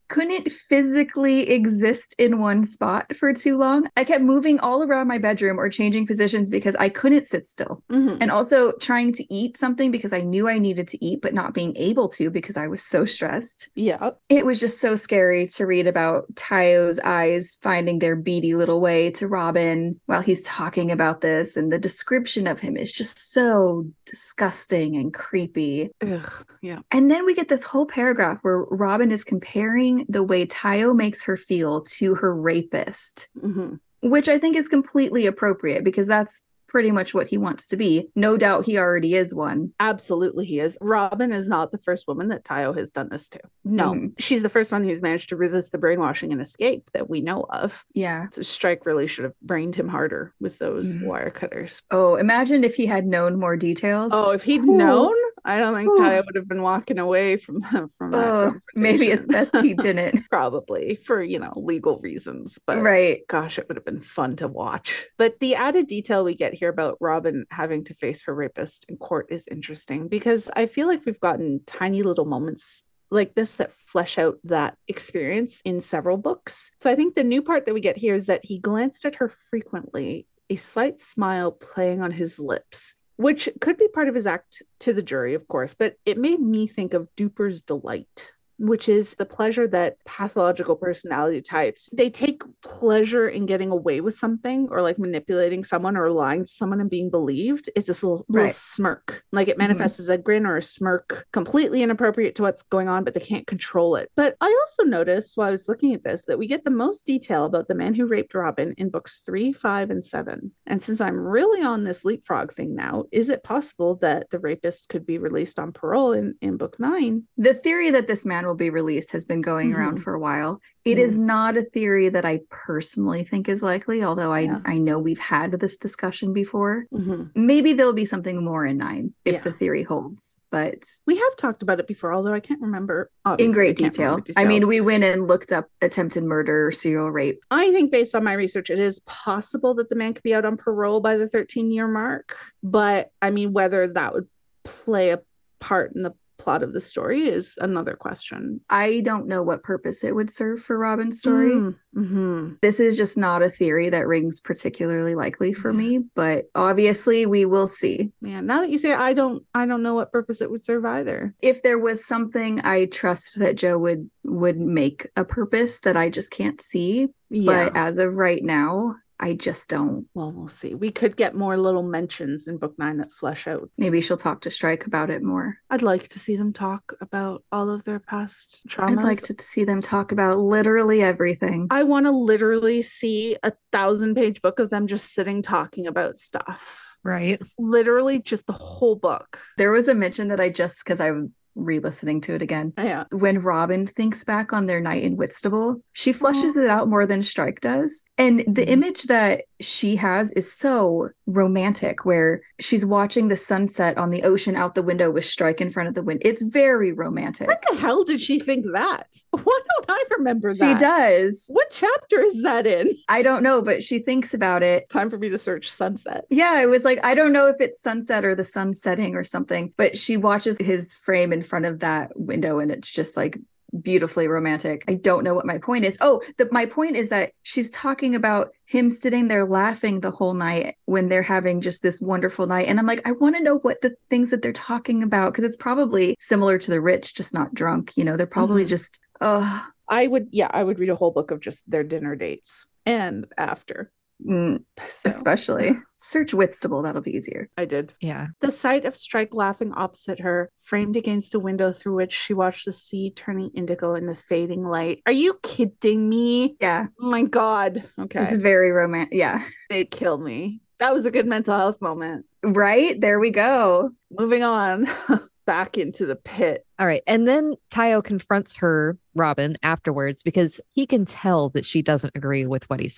couldn't physically exist in one spot for too long. I kept moving all around my bedroom or changing positions because I couldn't sit still. Mhm. And also trying to eat something because I knew I needed to eat, but not being able to because I was so stressed. Yeah. It was just so scary to read about Tayo's eyes finding their beady little way to Robin while he's talking about this. And the description of him is just so disgusting and creepy. Ugh. Yeah. And then we get this whole paragraph where Robin is comparing the way Tayo makes her feel to her rapist, hmm which I think is completely appropriate because that's pretty much what he wants to be. No doubt he already is one. Absolutely, he is. Robin is not the first woman that Tayo has done this to. No, Mhm. she's the first one who's managed to resist the brainwashing and escape that we know of. Yeah. So Strike really should have brained him harder with those Mhm. wire cutters. Oh, imagine if he had known more details. Oh, if he'd Ooh. known, I don't think Ooh. Tayo would have been walking away from from that. Oh, maybe it's confrontation. best he didn't. Probably for, you know, legal reasons. But Right. gosh, it would have been fun to watch. But the added detail we get here about Robin having to face her rapist in court is interesting because I feel like we've gotten tiny little moments like this that flesh out that experience in several books. So I think the new part that we get here is that he glanced at her frequently, a slight smile playing on his lips, which could be part of his act to the jury, of course, but it made me think of Duper's delight, which is the pleasure that pathological personality types, they take pleasure in getting away with something or like manipulating someone or lying to someone and being believed. It's this little, little Right. smirk. Like it manifests as a grin or a smirk, completely inappropriate to what's going on, but they can't control it. But I also noticed while I was looking at this that we get the most detail about the man who raped Robin in books three, five, and seven. And since I'm really on this leapfrog thing now, is it possible that the rapist could be released on parole in, in book nine? The theory that this man will be released has been going around Mhm. for a while. It Mhm. is not a theory that I personally think is likely, although I, Yeah. I know we've had this discussion before. Mhm. Maybe there'll be something more in nine if Yeah. the theory holds, but We have talked about it before, although I can't remember. in Obviously, great I can't detail. remember I mean, details. we went and looked up attempted murder, serial rape. I think based on my research, it is possible that the man could be out on parole by the thirteen year mark. But I mean, whether that would play a part in the plot of the story is another question. I don't know what purpose it would serve for Robin's story. Mm-hmm. This is just not a theory that rings particularly likely for Yeah. me, but obviously we will see. Yeah. Now that you say it, I don't, I don't know what purpose it would serve either. If there was something I trust that Joe would would make a purpose that I just can't see, Yeah. but as of right now, I just don't. Well, we'll see. We could get more little mentions in book nine that flesh out. Maybe she'll talk to Strike about it more. I'd like to see them talk about all of their past traumas. I'd like to see them talk about literally everything. I want to literally see a thousand page book of them just sitting talking about stuff. Right. Literally just the whole book. There was a mention that I just, because I'm re-listening to it again. Yeah. When Robin thinks back on their night in Whitstable, she flushes it out more than Strike does. And the Mhm. image that she has is so romantic, where she's watching the sunset on the ocean out the window with Strike in front of the window. It's very romantic. What the hell did she think that? Why don't I remember She that? does. What chapter is that in? I don't know, but she thinks about it. Time for me to search sunset. Yeah, it was like, I don't know if it's sunset or the sun setting or something, but she watches his frame in front of that window and it's just like beautifully romantic. I don't know what my point is. Oh, the, my point is that she's talking about him sitting there laughing the whole night when they're having just this wonderful night. And I'm like, I want to know what the things that they're talking about, because it's probably similar to the rich, just not drunk. You know, they're probably Mhm. just, oh, I would, yeah, I would read a whole book of just their dinner dates and after. mm, So, especially. Search Whitstable, that'll be easier. I did. Yeah. The sight of Strike laughing opposite her, framed against a window through which she watched the sea turning indigo in the fading light. Are you kidding me? Yeah, Oh my God. Okay. it's very romantic. Yeah. It killed me. That was a good mental health moment. Right? There we go. Moving on. Back into the pit. All right. And then Tayo confronts her, Robin, afterwards because he can tell that she doesn't agree with what he's saying.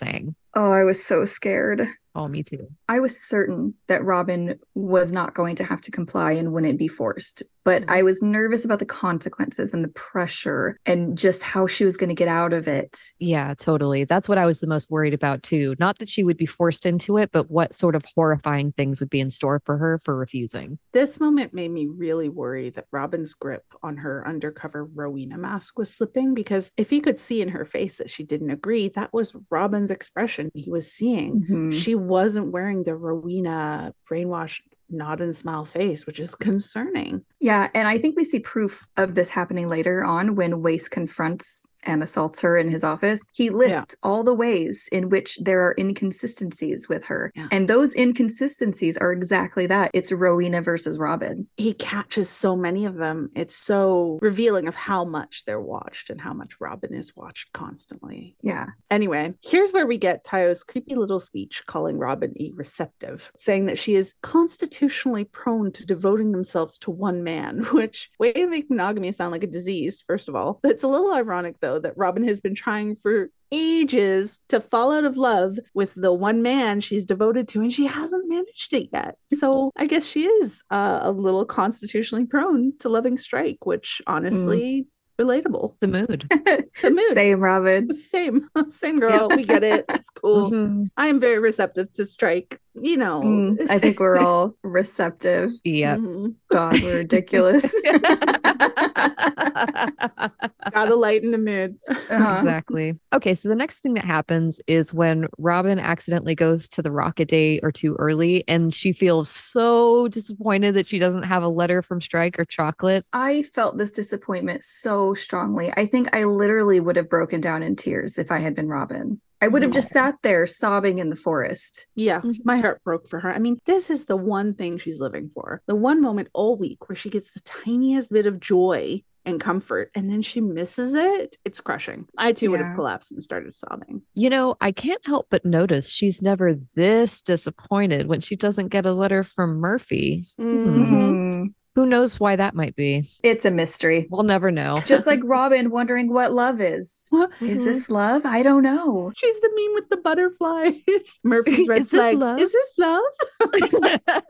Oh, I was so scared. Oh, me too. I was certain that Robin was not going to have to comply and wouldn't be forced. But I was nervous about the consequences and the pressure and just how she was going to get out of it. Yeah, totally. That's what I was the most worried about too. Not that she would be forced into it, but what sort of horrifying things would be in store for her for refusing. This moment made me really worry that Robin's grip on her undercover Rowena mask was slipping, because if he could see in her face that she didn't agree, that was Robin's expression he was seeing. Mhm. She wasn't wearing the Rowena brainwashed nod and smile face, which is concerning. Yeah, and I think we see proof of this happening later on when Wace confronts and assaults her in his office. He lists yeah. all the ways in which there are inconsistencies with her. Yeah. And those inconsistencies are exactly that. It's Rowena versus Robin. He catches so many of them. It's so revealing of how much they're watched and how much Robin is watched constantly. Yeah. Anyway, here's where we get Tayo's creepy little speech calling Robin a receptive, saying that she is constitutionally prone to devoting themselves to one man, which way to make monogamy sound like a disease, first of all. But it's a little ironic, though, that Robin has been trying for ages to fall out of love with the one man she's devoted to, and she hasn't managed it yet. So I guess she is uh, a little constitutionally prone to loving Strike, which honestly... Mm. relatable. The mood. The mood. Same, Robin. Same. Same girl. We get it. It's cool. Mm-hmm. I am very receptive to Strike. You know. Mm, I think we're all receptive. Yeah. Mm-hmm. God, we're ridiculous. Gotta lighten the mood. Uh-huh. Exactly. Okay, so the next thing that happens is when Robin accidentally goes to the rocket day or two early, and she feels so disappointed that she doesn't have a letter from Strike or chocolate. I felt this disappointment so strongly. I think I literally would have broken down in tears if I had been Robin. I would have just sat there sobbing in the forest. Yeah, my heart broke for her. I mean, this is the one thing she's living for. The one moment all week where she gets the tiniest bit of joy and comfort, and then she misses it. It's crushing. I too yeah. would have collapsed and started sobbing. You know, I can't help but notice she's never this disappointed when she doesn't get a letter from Murphy. Mm-hmm. Hmm. Who knows why that might be? It's a mystery. We'll never know. Just like Robin wondering what love is. What? Is this love? I don't know. She's the meme with the butterflies. Murphy's red is flags. This is this love?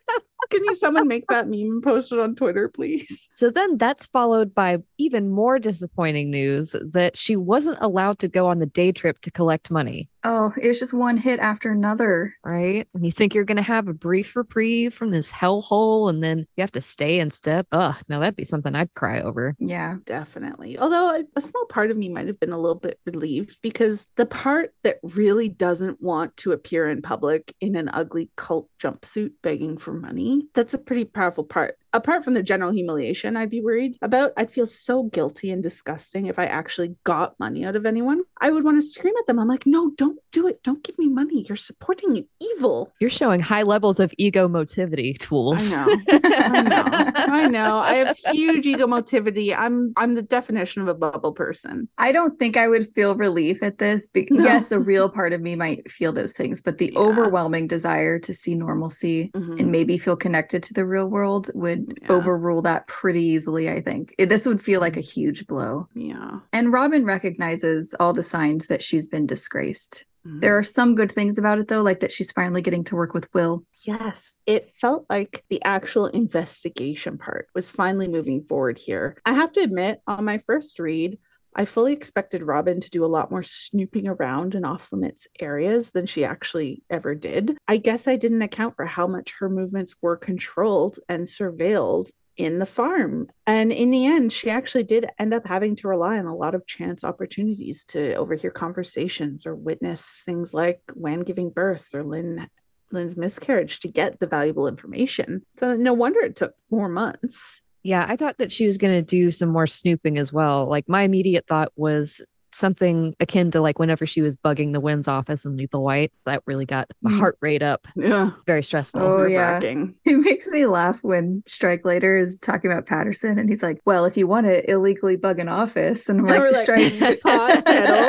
Can you someone make that meme and post it on Twitter, please? So then that's followed by even more disappointing news that she wasn't allowed to go on the day trip to collect money. Oh, it was just one hit after another. Right? And you think you're going to have a brief reprieve from this hellhole, and then you have to stay and step. Ugh, now that'd be something I'd cry over. Yeah, definitely. Although a, a small part of me might have been a little bit relieved, because the part that really doesn't want to appear in public in an ugly cult jumpsuit begging for money, that's a pretty powerful part. Apart from the general humiliation I'd be worried about, I'd feel so guilty and disgusting if I actually got money out of anyone. I would want to scream at them. I'm like, no, don't do it. Don't give me money. You're supporting evil. You're showing high levels of ego motivity tools. I know. I know. I know. I have huge ego motivity. I'm I'm the definition of a bubble person. I don't think I would feel relief at this. Because no. Yes, a real part of me might feel those things, but the yeah. overwhelming desire to see normalcy mm-hmm. and maybe feel connected to the real world would Yeah. overrule that pretty easily. I think it, this would feel like a huge blow. Yeah. And Robin recognizes all the signs that she's been disgraced. Mm-hmm. There are some good things about it, though, like that she's finally getting to work with Will. Yes. It felt like the actual investigation part was finally moving forward here. I have to admit, on my first read, I fully expected Robin to do a lot more snooping around in off-limits areas than she actually ever did. I guess I didn't account for how much her movements were controlled and surveilled in the farm. And in the end, she actually did end up having to rely on a lot of chance opportunities to overhear conversations or witness things like Wan giving birth or Lynn Lynn's miscarriage to get the valuable information. So no wonder it took four months. Yeah, I thought that she was going to do some more snooping as well. Like my immediate thought was something akin to like whenever she was bugging the Wynn's office in Lethal White. That really got my heart rate up. Yeah. Very stressful. Oh, yeah. It makes me laugh when Strike later is talking about Patterson and he's like, well, if you want to illegally bug an office. And I'm like, like Strike. Pot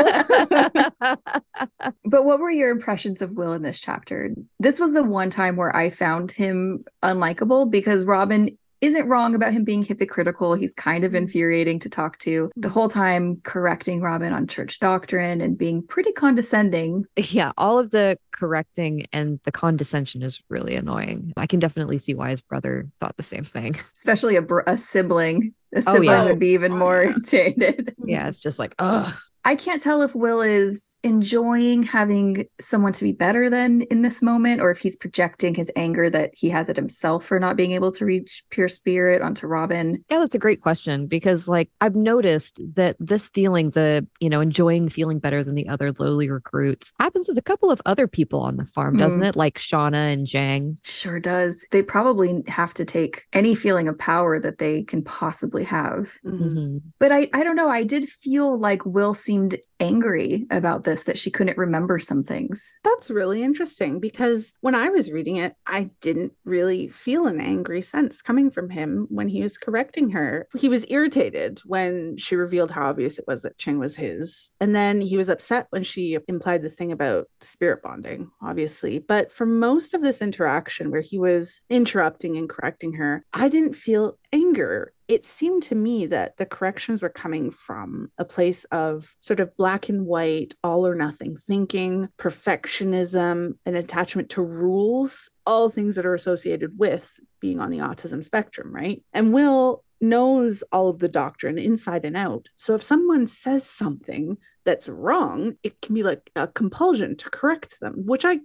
kettle. But what were your impressions of Will in this chapter? This was the one time where I found him unlikable because Robin isn't wrong about him being hypocritical. He's kind of Mhm. infuriating to talk to, the whole time correcting Robin on church doctrine and being pretty condescending. Yeah, all of the correcting and the condescension is really annoying. I can definitely see why his brother thought the same thing. Especially a, br- a sibling. A Oh, sibling yeah. would be even Oh, more yeah. irritated. Yeah, it's just like, ugh. I can't tell if Will is enjoying having someone to be better than in this moment, or if he's projecting his anger that he has at himself for not being able to reach pure spirit onto Robin. Yeah, that's a great question because, like, I've noticed that this feeling, the, you know, enjoying feeling better than the other lowly recruits, happens with a couple of other people on the farm, doesn't Mm. it? Like Shauna and Jang. Sure does. They probably have to take any feeling of power that they can possibly have. Mhm. Mhm. But I, I don't know. I did feel like Will seemed angry about this, that she couldn't remember some things. That's really interesting because when I was reading it, I didn't really feel an angry sense coming from him when he was correcting her. He was irritated when she revealed how obvious it was that Ching was his. And then he was upset when she implied the thing about spirit bonding, obviously. But for most of this interaction where he was interrupting and correcting her, I didn't feel anger. It seemed to me that the corrections were coming from a place of sort of black and white, all or nothing thinking, perfectionism, an attachment to rules, all things that are associated with being on the autism spectrum, right? And Will knows all of the doctrine inside and out. So if someone says something that's wrong, it can be like a compulsion to correct them, which I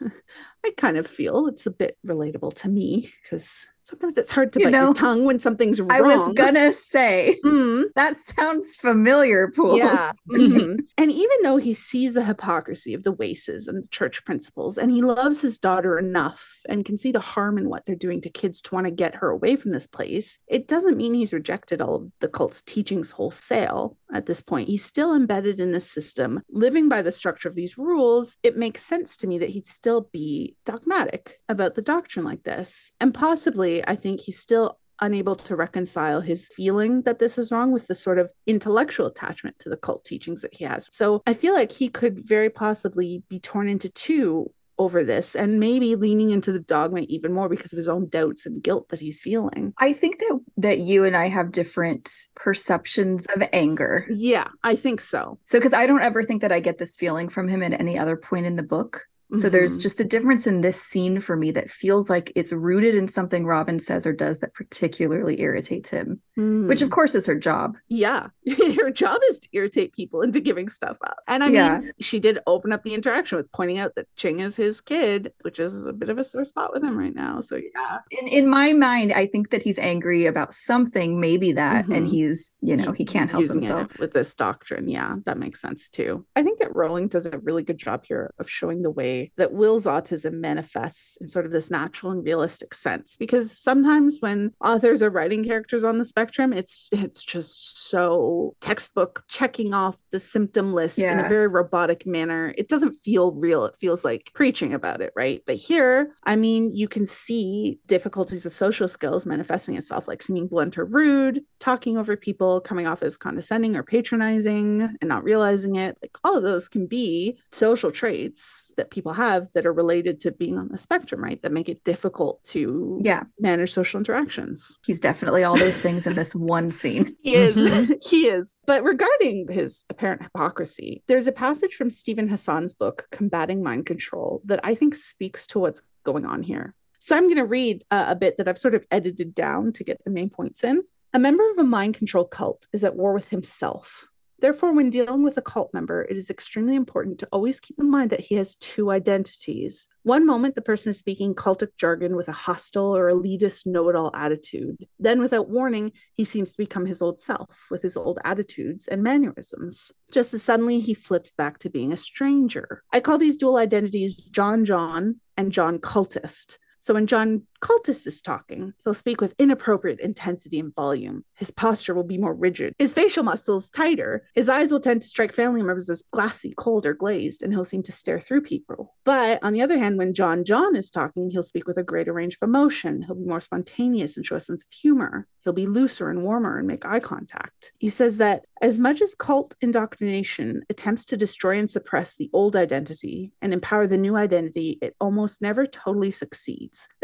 I kind of feel it's a bit relatable to me because sometimes it's hard to You bite know, your tongue when something's wrong. I was gonna say, Mm, that sounds familiar, Pools. yeah. Mhm. And even though he sees the hypocrisy of the Waces and the church principles, and he loves his daughter enough and can see the harm in what they're doing to kids to want to get her away from this place, it doesn't mean he's rejected all of the cult's teachings wholesale at this point. He's still embedded in this system, living by the structure of these rules. It makes sense to me that he'd still be dogmatic about the doctrine like this. And possibly, I think he's still unable to reconcile his feeling that this is wrong with the sort of intellectual attachment to the cult teachings that he has. So I feel like he could very possibly be torn into two over this and maybe leaning into the dogma even more because of his own doubts and guilt that he's feeling. I think that that you and I have different perceptions of anger. Yeah, I think so. So, because I don't ever think that I get this feeling from him at any other point in the book. So there's Mhm. just a difference in this scene for me that feels like it's rooted in something Robin says or does that particularly irritates him, Mm. which of course is her job. Yeah, her job is to irritate people into giving stuff up. And I Yeah. mean, she did open up the interaction with pointing out that Ching is his kid, which is a bit of a sore spot with him right now. So yeah. In, in my mind, I think that he's angry about something, maybe that, and Mhm. he's, you know, he can't help Using himself. it with this doctrine. Yeah, that makes sense too. I think that Rowling does a really good job here of showing the way that Will's autism manifests in sort of this natural and realistic sense. Because sometimes when authors are writing characters on the spectrum, it's it's just so textbook checking off the symptom list in Yeah. a very robotic manner. It doesn't feel real. It feels like preaching about it, right? But here, I mean, you can see difficulties with social skills manifesting itself, like seeming blunt or rude, talking over people, coming off as condescending or patronizing and not realizing it. Like all of those can be social traits that people have that are related to being on the spectrum, right? That make it difficult to Yeah. manage social interactions. He's definitely all those things in this one scene. He is. He is. But regarding his apparent hypocrisy, there's a passage from Stephen Hassan's book, Combating Mind Control, that I think speaks to what's going on here. So I'm going to read uh, a bit that I've sort of edited down to get the main points in. A member of a mind control cult is at war with himself. Therefore, when dealing with a cult member, it is extremely important to always keep in mind that he has two identities. One moment, the person is speaking cultic jargon with a hostile or elitist know-it-all attitude. Then, without warning, he seems to become his old self with his old attitudes and mannerisms. Just as suddenly, he flips back to being a stranger. I call these dual identities John John and John Cultist. So when John Cultist is talking, he'll speak with inappropriate intensity and volume. His posture will be more rigid. His facial muscles tighter. His eyes will tend to strike family members as glassy, cold, or glazed, and he'll seem to stare through people. But on the other hand, when John John is talking, he'll speak with a greater range of emotion. He'll be more spontaneous and show a sense of humor. He'll be looser and warmer and make eye contact. He says that as much as cult indoctrination attempts to destroy and suppress the old identity and empower the new identity, it almost never totally succeeds. The cult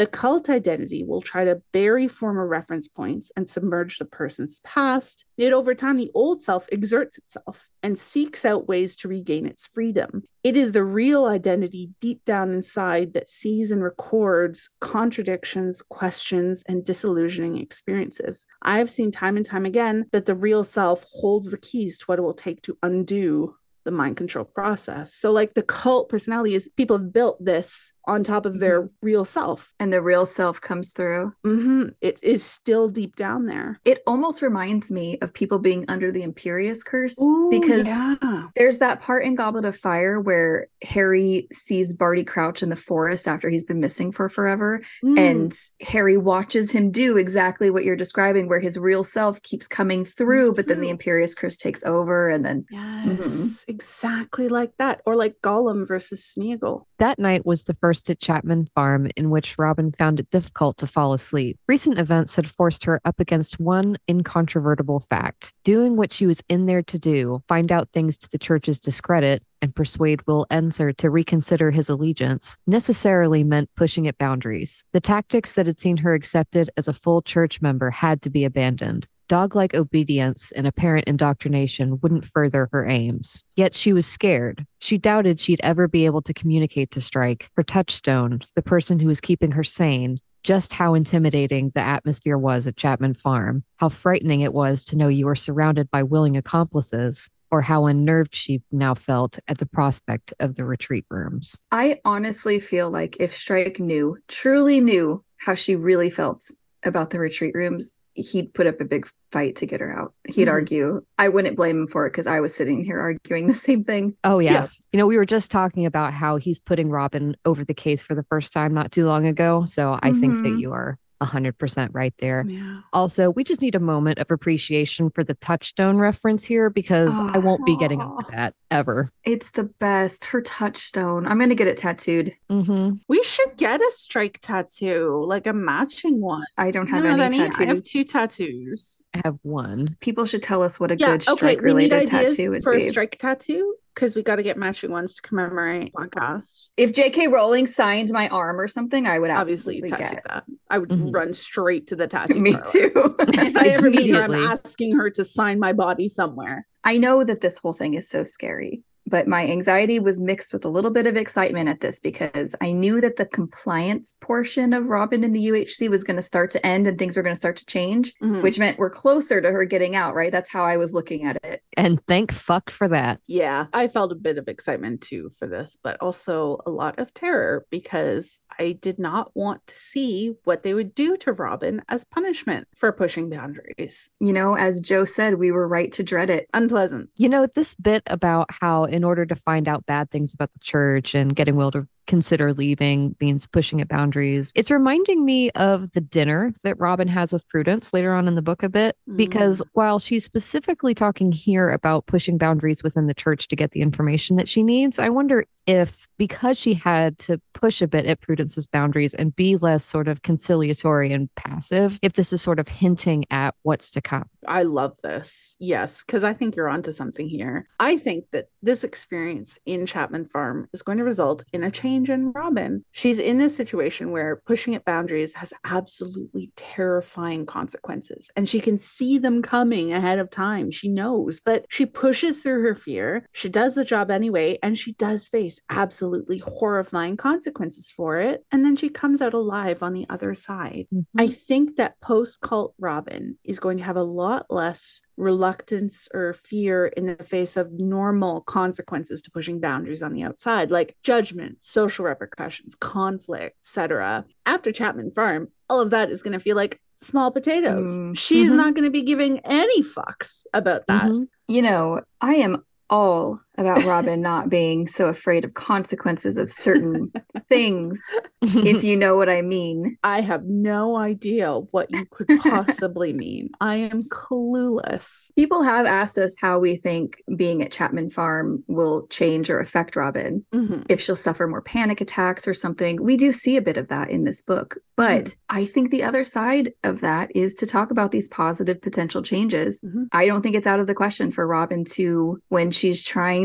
cult identity will try to bury former reference points and submerge the person's past. Yet over time, the old self exerts itself and seeks out ways to regain its freedom. It is the real identity deep down inside that sees and records contradictions, questions, and disillusioning experiences. I have seen time and time again that the real self holds the keys to what it will take to undo the mind control process. So like the cult personality is people have built this on top of their mm-hmm. real self. And the real self comes through. Mm-hmm. It is still deep down there. It almost reminds me of people being under the Imperius curse. Ooh, because yeah. there's that part in Goblet of Fire where Harry sees Barty Crouch in the forest after he's been missing for forever. Mm. And Harry watches him do exactly what you're describing, where his real self keeps coming through, but then the Imperius curse takes over. And then yes, mm-hmm. exactly like that. Or like Gollum versus Smeagol. That night was the first at Chapman Farm in which Robin found it difficult to fall asleep. Recent events had forced her up against one incontrovertible fact. Doing what she was in there to do, find out things to the church's discredit, and persuade Will Ensor to reconsider his allegiance, necessarily meant pushing at boundaries. The tactics that had seen her accepted as a full church member had to be abandoned. Dog-like obedience and apparent indoctrination wouldn't further her aims. Yet she was scared. She doubted she'd ever be able to communicate to Strike, her touchstone, the person who was keeping her sane, just how intimidating the atmosphere was at Chapman Farm, how frightening it was to know you were surrounded by willing accomplices, or how unnerved she now felt at the prospect of the retreat rooms. I honestly feel like if Strike knew, truly knew how she really felt about the retreat rooms, he'd put up a big fight to get her out. He'd mm-hmm. argue. I wouldn't blame him for it because I was sitting here arguing the same thing. Oh, yeah. yeah. You know, we were just talking about how he's putting Robin over the case for the first time not too long ago. So I mm-hmm. think that you are one hundred percent right there. Yeah. Also, we just need a moment of appreciation for the touchstone reference here because oh. I won't be getting over that ever. It's the best. Her touchstone. I'm going to get it tattooed. Mm-hmm. We should get a Strike tattoo, like a matching one. I don't have you any, have any tattoos. I have two tattoos. I have one. People should tell us what a yeah, good Strike-related okay, tattoo would for be. A Strike tattoo? Because we got to get matching ones to commemorate podcast. If J K Rowling signed my arm or something, I would obviously absolutely tattoo get that. I would mm-hmm. run straight to the tattoo. Me parlor. too. If I ever meet her, I'm asking her to sign my body somewhere. I know that this whole thing is so scary, but my anxiety was mixed with a little bit of excitement at this because I knew that the compliance portion of Robin in the U H C was going to start to end and things were going to start to change, mm-hmm. which meant we're closer to her getting out, right? That's how I was looking at it. And thank fuck for that. Yeah, I felt a bit of excitement too for this, but also a lot of terror because I did not want to see what they would do to Robin as punishment for pushing boundaries. You know, as Joe said, we were right to dread it. Unpleasant. You know, this bit about how in order to find out bad things about the church and getting Will to consider leaving means pushing at boundaries. It's reminding me of the dinner that Robin has with Prudence later on in the book a bit, because mm. while she's specifically talking here about pushing boundaries within the church to get the information that she needs, I wonder if because she had to push a bit at Prudence's boundaries and be less sort of conciliatory and passive, if this is sort of hinting at what's to come. I love this. Yes, because I think you're onto something here. I think that this experience in Chapman Farm is going to result in a change in Robin. She's in this situation where pushing at boundaries has absolutely terrifying consequences, and she can see them coming ahead of time. She knows, but she pushes through her fear. She does the job anyway, and she does face absolutely horrifying consequences for it. And then she comes out alive on the other side. Mm-hmm. I think that post-cult Robin is going to have a lot less reluctance or fear in the face of normal consequences to pushing boundaries on the outside, like judgment, social repercussions, conflict, et cetera. After Chapman Farm, all of that is going to feel like small potatoes. Mm. She's mm-hmm. not going to be giving any fucks about that. Mm-hmm. You know, I am all about Robin not being so afraid of consequences of certain things, if you know what I mean. I have no idea what you could possibly mean. I am clueless. People have asked us how we think being at Chapman Farm will change or affect Robin, mm-hmm. if she'll suffer more panic attacks or something. We do see a bit of that in this book, but mm-hmm. I think the other side of that is to talk about these positive potential changes. Mm-hmm. I don't think it's out of the question for Robin to, when she's trying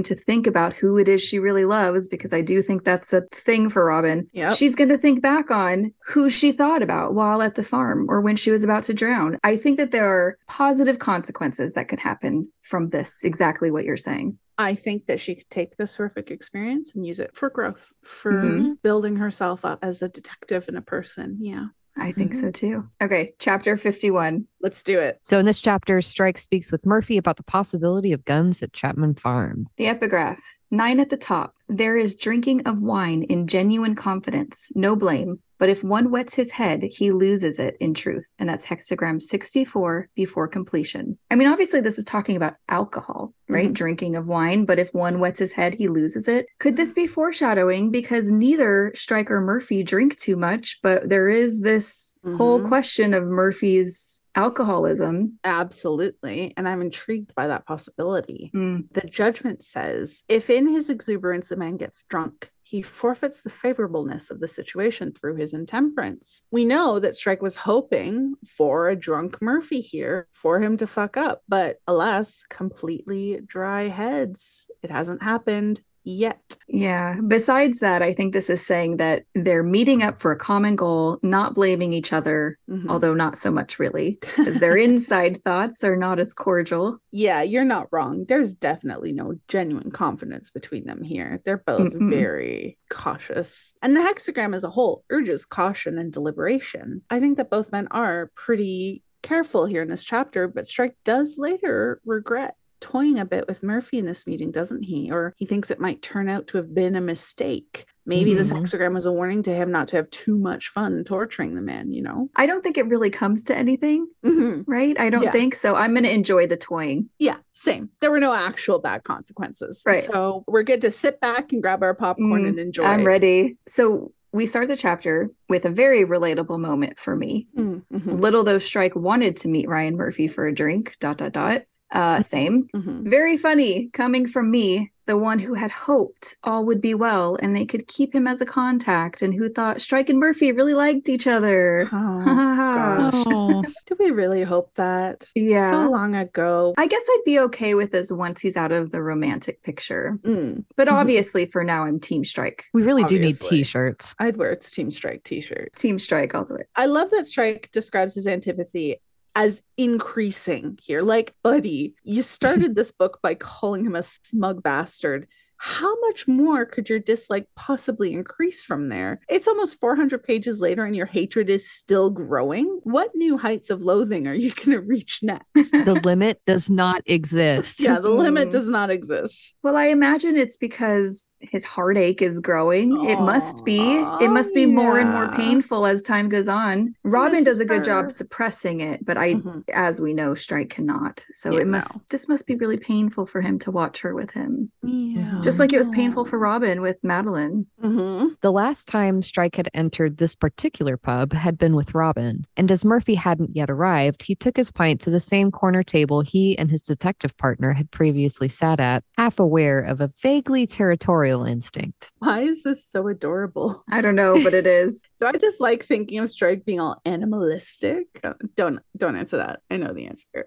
to think about who it is she really loves, because I do think that's a thing for Robin. Yep. She's going to think back on who she thought about while at the farm or when she was about to drown. I think that there are positive consequences that could happen from this, exactly what you're saying. I think that she could take this horrific experience and use it for growth, for Mm-hmm. building herself up as a detective and a person. Yeah. I think so too. Okay, chapter fifty-one. Let's do it. So in this chapter, Strike speaks with Murphy about the possibility of guns at Chapman Farm. The epigraph. Nine at the top. There is drinking of wine in genuine confidence, no blame. But if one wets his head, he loses it in truth. And that's hexagram sixty-four before completion. I mean, obviously, this is talking about alcohol, right? Mm-hmm. Drinking of wine. But if one wets his head, he loses it. Could this be foreshadowing? Because neither Strike or Murphy drink too much, but there is this Mm-hmm. whole question of Murphy's alcoholism. Absolutely. And I'm intrigued by that possibility. Mm. The judgment says, if in his exuberance a man gets drunk, he forfeits the favorableness of the situation through his intemperance. We know that Strike was hoping for a drunk Murphy here for him to fuck up, but alas, completely dry heads. It hasn't happened yet. Yeah. Besides that, I think this is saying that they're meeting up for a common goal, not blaming each other, Mhm. although not so much really, because their inside thoughts are not as cordial. Yeah, you're not wrong. There's definitely no genuine confidence between them here. They're both Mm-mm. very cautious. And the hexagram as a whole urges caution and deliberation. I think that both men are pretty careful here in this chapter, but Strike does later regret toying a bit with Murphy in this meeting, doesn't he? Or he thinks it might turn out to have been a mistake. Maybe this Mhm. hexagram was a warning to him not to have too much fun torturing the man, you know? I don't think it really comes to anything, Mm-hmm. right? I don't Yeah. think so. I'm going to enjoy the toying. Yeah, same. There were no actual bad consequences. Right. So we're good to sit back and grab our popcorn Mm, and enjoy. I'm ready. So we start the chapter with a very relatable moment for me. Mm-hmm. Little though Strike wanted to meet Ryan Murphy for a drink, dot, dot, dot. Uh, same. Mm-hmm. Very funny coming from me, the one who had hoped all would be well and they could keep him as a contact, and who thought Strike and Murphy really liked each other. Oh, gosh. Oh, Do we really hope that? Yeah. So long ago. I guess I'd be okay with this once he's out of the romantic picture. Mm. But Mhm. obviously, for now, I'm Team Strike. we really do need Obviously. t-shirts. I'd wear its Team Strike t-shirt. Team Strike all the way. I love that Strike describes his antipathy as increasing here. Like, buddy, you started this book by calling him a smug bastard. How much more could your dislike possibly increase from there? It's almost four hundred pages later and your hatred is still growing. What new heights of loathing are you going to reach next? The limit does not exist. Yeah, the limit Mm. does not exist. Well, I imagine it's because his heartache is growing. It must be. Aw, It must be more and more yeah. painful as time goes on. Robin This does is a good her. job suppressing it, but I, Mhm. as we know, Strike cannot. So Yeah, it must. This must be really painful for him to watch her with him, Yeah. just like it was painful for Robin with Madeline. Mm-hmm. The last time Strike had entered this particular pub had been with Robin, and as Murphy hadn't yet arrived, he took his pint to the same corner table he and his detective partner had previously sat at, half aware of a vaguely territorial instinct. Why is this so adorable? I don't know, but it is. Do I just like thinking of Strike being all animalistic? Uh, Don't don't answer that. I know the answer.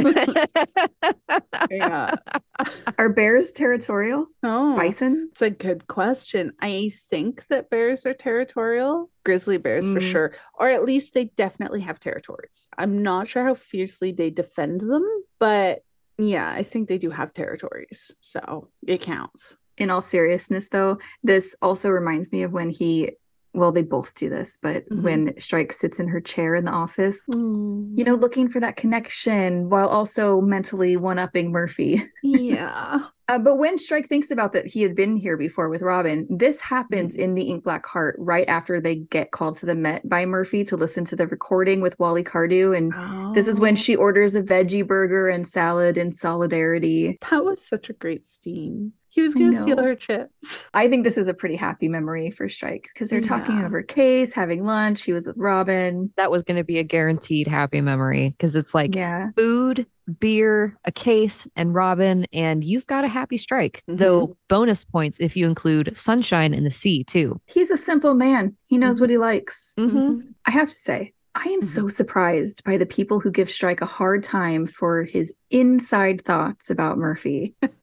Yeah. Are bears territorial? Oh, Bison? it's a good question. I think that bears are territorial. Grizzly bears for Mm. sure, or at least they definitely have territories. I'm not sure how fiercely they defend them, but yeah, I think they do have territories, so it counts. In all seriousness, though, this also reminds me of when he, well, they both do this, but Mhm. when Strike sits in her chair in the office, Mm. you know, looking for that connection while also mentally one-upping Murphy. Yeah. Uh, but when Strike thinks about that he had been here before with Robin, this happens Mhm. in the Ink Black Heart right after they get called to the Met by Murphy to listen to the recording with Wally Cardew. And this is when Oh, she orders a veggie burger and salad in solidarity. that was such a great scene. He was I going to steal know. her chips. I think this is a pretty happy memory for Strike because they're talking Yeah. over case, having lunch. He was with Robin. That was going to be a guaranteed happy memory because it's like Yeah. food, beer, a case, and Robin, and you've got a happy Strike. Mhm. Though bonus points if you include sunshine in the sea too. He's a simple man. He knows what he likes. Mm-hmm. I have to say, I am so surprised by the people who give Strike a hard time for his inside thoughts about Murphy.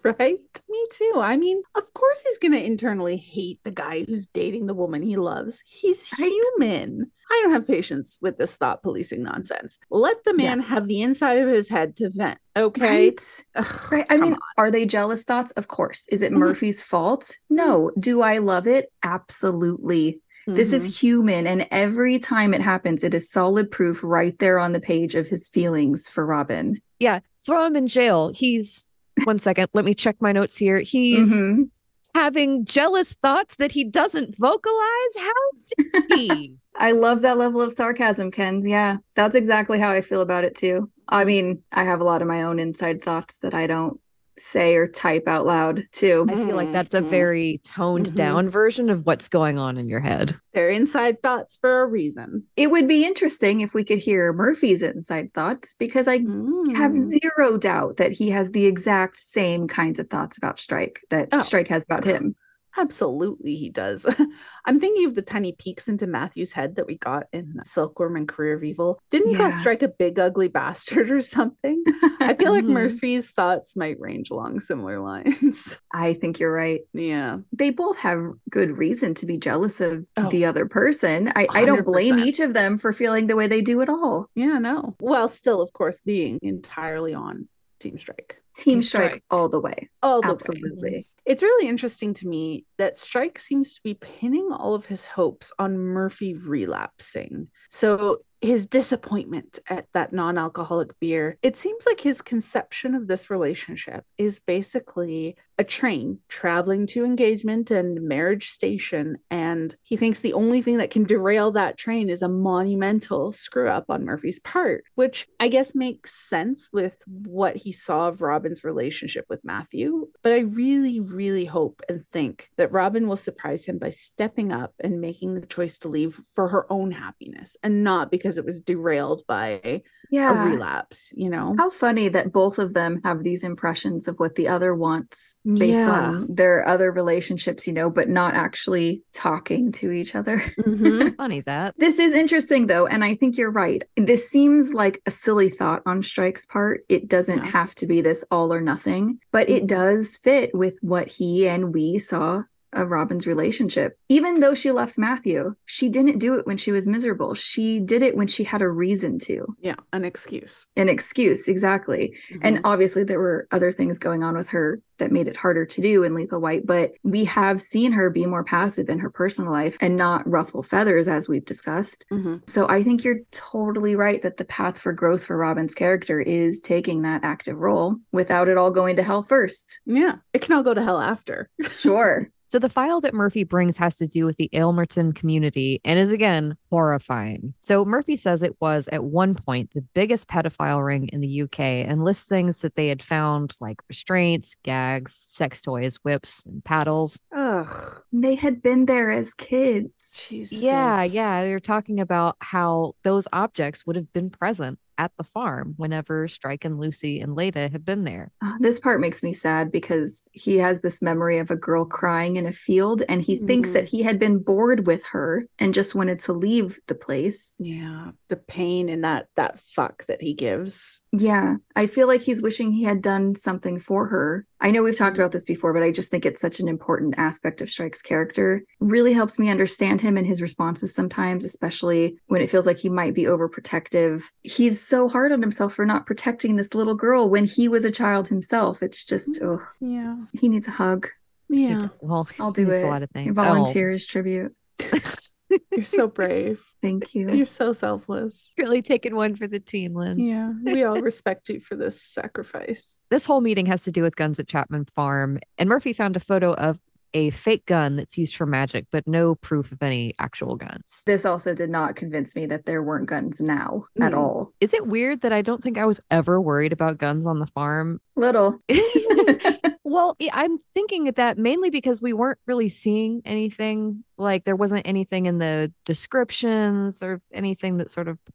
Right? Me too. I mean, of course he's going to internally hate the guy who's dating the woman he loves. He's Right? human. I don't have patience with this thought policing nonsense. Let the man Yeah. have the inside of his head to vent, okay? Right? Ugh, Right. I come mean, on. are they jealous thoughts? Of course. Is it Mhm. Murphy's fault? No. Do I love it? Absolutely. This Mhm. is human. And every time it happens, it is solid proof right there on the page of his feelings for Robin. Yeah, throw him in jail. He's, one second, let me check my notes here. He's Mhm. having jealous thoughts that he doesn't vocalize. How did he? I love that level of sarcasm, Ken. Yeah, that's exactly how I feel about it too. I mean, I have a lot of my own inside thoughts that I don't say or type out loud too. I feel like that's a Mhm. very toned Mhm. down version of what's going on in your head. They're inside thoughts for a reason. It would be interesting if we could hear Murphy's inside thoughts because I have Mm. zero doubt that he has the exact same kinds of thoughts about Strike that Oh. Strike has about him. Absolutely, he does. I'm thinking of the tiny peeks into Matthew's head that we got in Silkworm and Career of Evil. Didn't he call Yeah. Strike a big, ugly bastard or something? I feel like Mhm. Murphy's thoughts might range along similar lines. I think you're right. Yeah. They both have good reason to be jealous of Oh. the other person. I, I don't blame one hundred percent. each of them for feeling the way they do at all. Yeah, no. While still, of course, being entirely on Team Strike. Team Team Strike, Strike. all the way. All the way. Absolutely. It's really interesting to me that Strike seems to be pinning all of his hopes on Murphy relapsing. So his disappointment at that non-alcoholic beer, it seems like his conception of this relationship is basically a train traveling to engagement and marriage station, and he thinks the only thing that can derail that train is a monumental screw up on Murphy's part, which I guess makes sense with what he saw of Robin's relationship with Matthew. But I really, really hope and think that Robin will surprise him by stepping up and making the choice to leave for her own happiness and not because it was derailed by a Yeah. relapse, you know? How funny that both of them have these impressions of what the other wants based Yeah. on their other relationships, you know, but not actually talking to each other. Mhm. Funny that. This is interesting, though, and I think you're right. This seems like a silly thought on Strike's part. It doesn't Yeah. have to be this all or nothing, but it Mhm. does fit with what he and we saw of Robin's relationship. Even though she left Matthew, she didn't do it when she was miserable. She did it when she had a reason to. Yeah, an excuse. An excuse, exactly. And Mhm. obviously, there were other things going on with her that made it harder to do in Lethal White, but we have seen her be more passive in her personal life and not ruffle feathers, as we've discussed. Mhm. So I think you're totally right that the path for growth for Robin's character is taking that active role without it all going to hell first. Yeah, it can all go to hell after. Sure. So the file that Murphy brings has to do with the Aylmerton community and is again horrifying. So Murphy says it was at one point the biggest pedophile ring in the U K and lists things that they had found like restraints, gags, sex toys, whips, and paddles. Ugh, They had been there as kids. Jesus. Yeah, yeah. They're talking about how those objects would have been present at the farm whenever Strike and Lucy and Leda had been there. Oh, this part makes me sad because he has this memory of a girl crying in a field and he thinks Mhm. that he had been bored with her and just wanted to leave the place. Yeah, the pain in that that fuck that he gives. Yeah, I feel like he's wishing he had done something for her. I know we've talked about this before, but I just think it's such an important aspect of Strike's character. Really helps me understand him and his responses sometimes, especially when it feels like he might be overprotective. He's so hard on himself for not protecting this little girl when he was a child himself. It's just, oh, Yeah. he needs a hug. Yeah. Well, I'll he do needs it. a lot of things. Volunteer as tribute. You're so brave. Thank you. You're so selfless. Oh, really taking one for the team, Lynn. Yeah, we all respect you for this sacrifice. This whole meeting has to do with guns at Chapman Farm, and Murphy found a photo of a fake gun that's used for magic, but no proof of any actual guns. This also did not convince me that there weren't guns now at Mm. all. Is it weird that I don't think I was ever worried about guns on the farm? Little. Well, yeah, I'm thinking of that mainly because we weren't really seeing anything, like there wasn't anything in the descriptions or anything that sort of pointed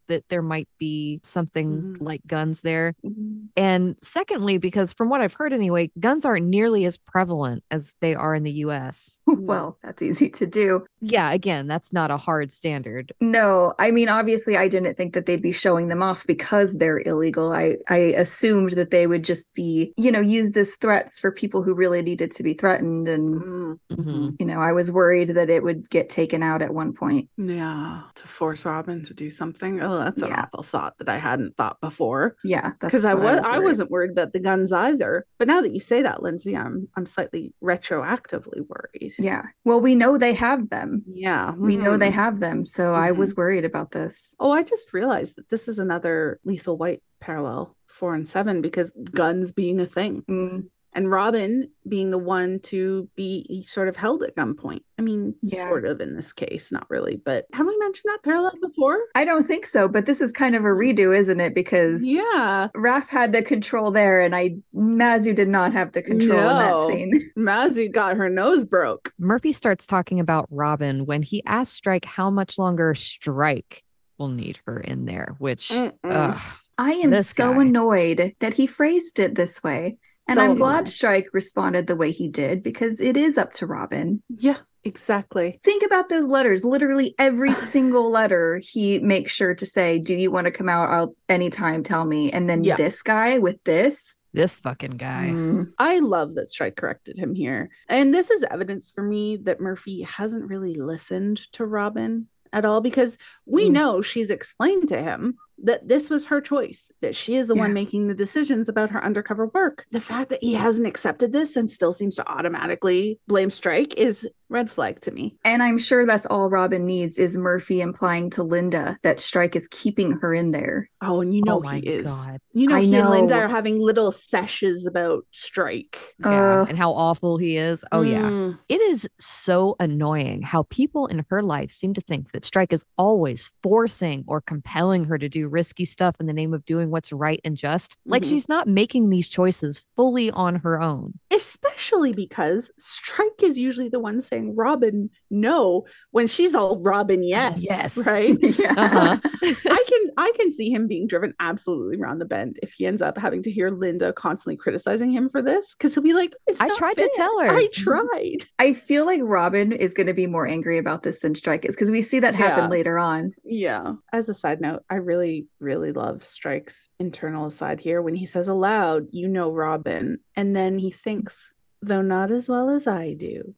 that there might be something Mhm. like guns there. Mhm. And secondly, because from what I've heard anyway, guns aren't nearly as prevalent as they are in the U S. Well, that's easy to do. Yeah, again, that's not a hard standard. No, I mean, obviously, I didn't think that they'd be showing them off because they're illegal. I, I assumed that they would just be, you know, used as threats for people who really needed to be threatened. And, Mm-hmm. Mhm. you know, I was worried that it would get taken out at one point. Yeah, to force Robin to do something. Oh, that's an Yeah. awful thought that I hadn't thought before. Yeah, that's Because I what was I, I worried. wasn't worried about the guns either. But now that you say that, Lindsay, I'm I'm slightly retroactively worried. Yeah. Well, we know they have them. Yeah. We know they mhm. have them. So I was worried about this. Oh, I just realized that this is another Lethal White parallel, four and seven, because guns being a thing. Mm, And Robin being the one to be sort of held at gunpoint. I mean, Yeah. sort of in this case, not really. But have we mentioned that parallel before? I don't think so, but this is kind of a redo, isn't it? Because Yeah. Raph had the control there, and I Mazu did not have the control in that No. scene. Mazu got her nose broke. Murphy starts talking about Robin when he asks Strike how much longer Strike will need her in there, which Mm-mm. ugh, I am This so guy. annoyed that he phrased it this way. And So I'm am glad I. Strike responded the way he did because it is up to Robin. Yeah, exactly. Think about those letters. Literally every single letter he makes sure to say, "Do you want to come out? I'll anytime tell me." And then Yeah. this guy with this. this fucking guy. Mm, I love that Strike corrected him here. And this is evidence for me that Murphy hasn't really listened to Robin at all, because we Mm. know she's explained to him that this was her choice, that she is the Yeah. one making the decisions about her undercover work. The fact that he hasn't accepted this and still seems to automatically blame Strike is red flag to me. And I'm sure that's all Robin needs is Murphy implying to Linda that Strike is keeping her in there. Oh, and you know Oh my he is. God. You know I he and Linda know. are having little sessions about Strike. Yeah. Uh, and how awful he is. Oh, yeah. Mm. It is so annoying how people in her life seem to think that Strike is always forcing or compelling her to do risky stuff in the name of doing what's right and just. Like Mhm. she's not making these choices fully on her own. Especially because Strike is usually the one saying Robin no when she's all Robin yes. Yes. Right? yeah. Uh-huh. I can I can see him being driven absolutely around the bend if he ends up having to hear Linda constantly criticizing him for this, because he'll be like, it's I not tried to fair. tell her." I tried. I feel like Robin is going to be more angry about this than Strike is because we see that happen Yeah. later on. Yeah. As a side note, I really, really love Strike's internal aside here when he says aloud, you know, Robin. And then he thinks, though not as well as I do.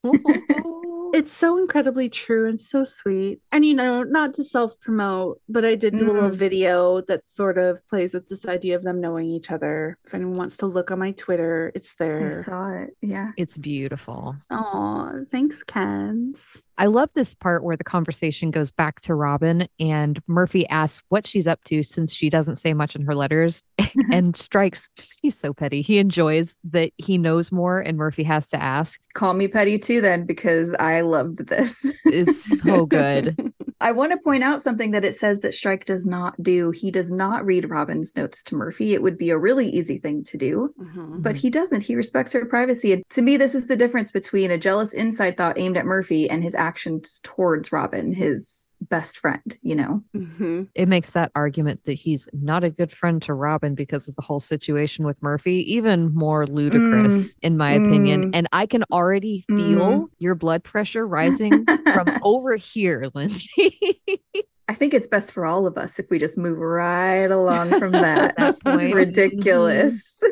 It's so incredibly true and so sweet. And, you know, not to self promote, but I did do a little Mm. video that sort of plays with this idea of them knowing each other. If anyone wants to look on my Twitter, it's I there. saw it. Yeah. It's beautiful. Oh, thanks, Kens. I love this part where the conversation goes back to Robin and Murphy asks what she's up to since she doesn't say much in her letters. And Strikes, he's so petty. He enjoys that he knows more and Murphy has to ask. Call me petty too, then, because I loved this. It's so good. I want to point out something that it says that Strike does not do. He does not read Robin's notes to Murphy. It would be a really easy thing to do, Mhm. but he doesn't. He respects her privacy. And to me, this is the difference between a jealous inside thought aimed at Murphy and his actions towards Robin, his best friend, you know? Mhm. It makes that argument that he's not a good friend to Robin because of the whole situation with Murphy even more ludicrous, in my opinion. Mm. And I can already feel your blood pressure rising from over here, Lindsay. I think it's best for all of us if we just move right along from that. That point. Ridiculous.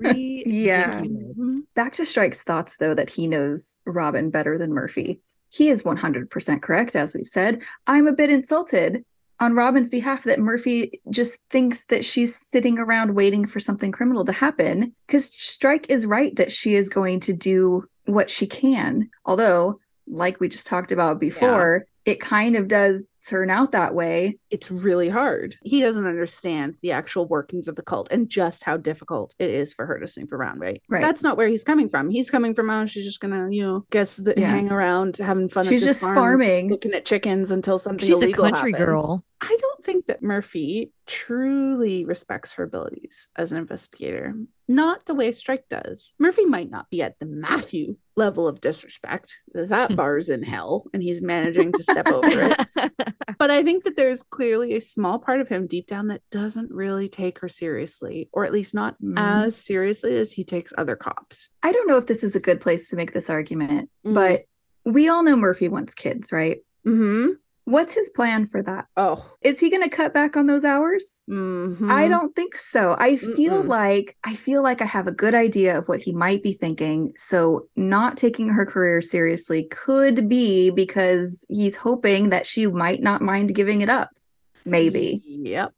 Yeah. Ridiculous. Mhm. Back to Strike's thoughts, though, that he knows Robin better than Murphy. He is one hundred percent correct, as we've said. I'm a bit insulted on Robin's behalf that Murphy just thinks that she's sitting around waiting for something criminal to happen, because Strike is right that she is going to do what she can. Although, like we just talked about before, it kind of does turn out that way. It's really hard. He doesn't understand the actual workings of the cult and just how difficult it is for her to snoop around, right? Right. That's not where he's coming from. He's coming from, oh, she's just gonna, you know, guess that Yeah. hang around having fun. She's at this just farm, farming. looking at chickens until something She's a illegal country happens. girl. I don't think that Murphy truly respects her abilities as an investigator. Not the way Strike does. Murphy might not be at the Matthew level of disrespect. That bar's in hell, and he's managing to step over it. But I think that there's clearly a small part of him deep down that doesn't really take her seriously, or at least not Mm. as seriously as he takes other cops. I don't know if this is a good place to make this argument, Mm. but we all know Murphy wants kids, right? Mm-hmm. What's his plan for that? Oh. Is he going to cut back on those hours? Mm-hmm. I don't think so. I feel Mm-mm. like I feel like I have a good idea of what he might be thinking. So not taking her career seriously could be because he's hoping that she might not mind giving it up. Maybe. Yep.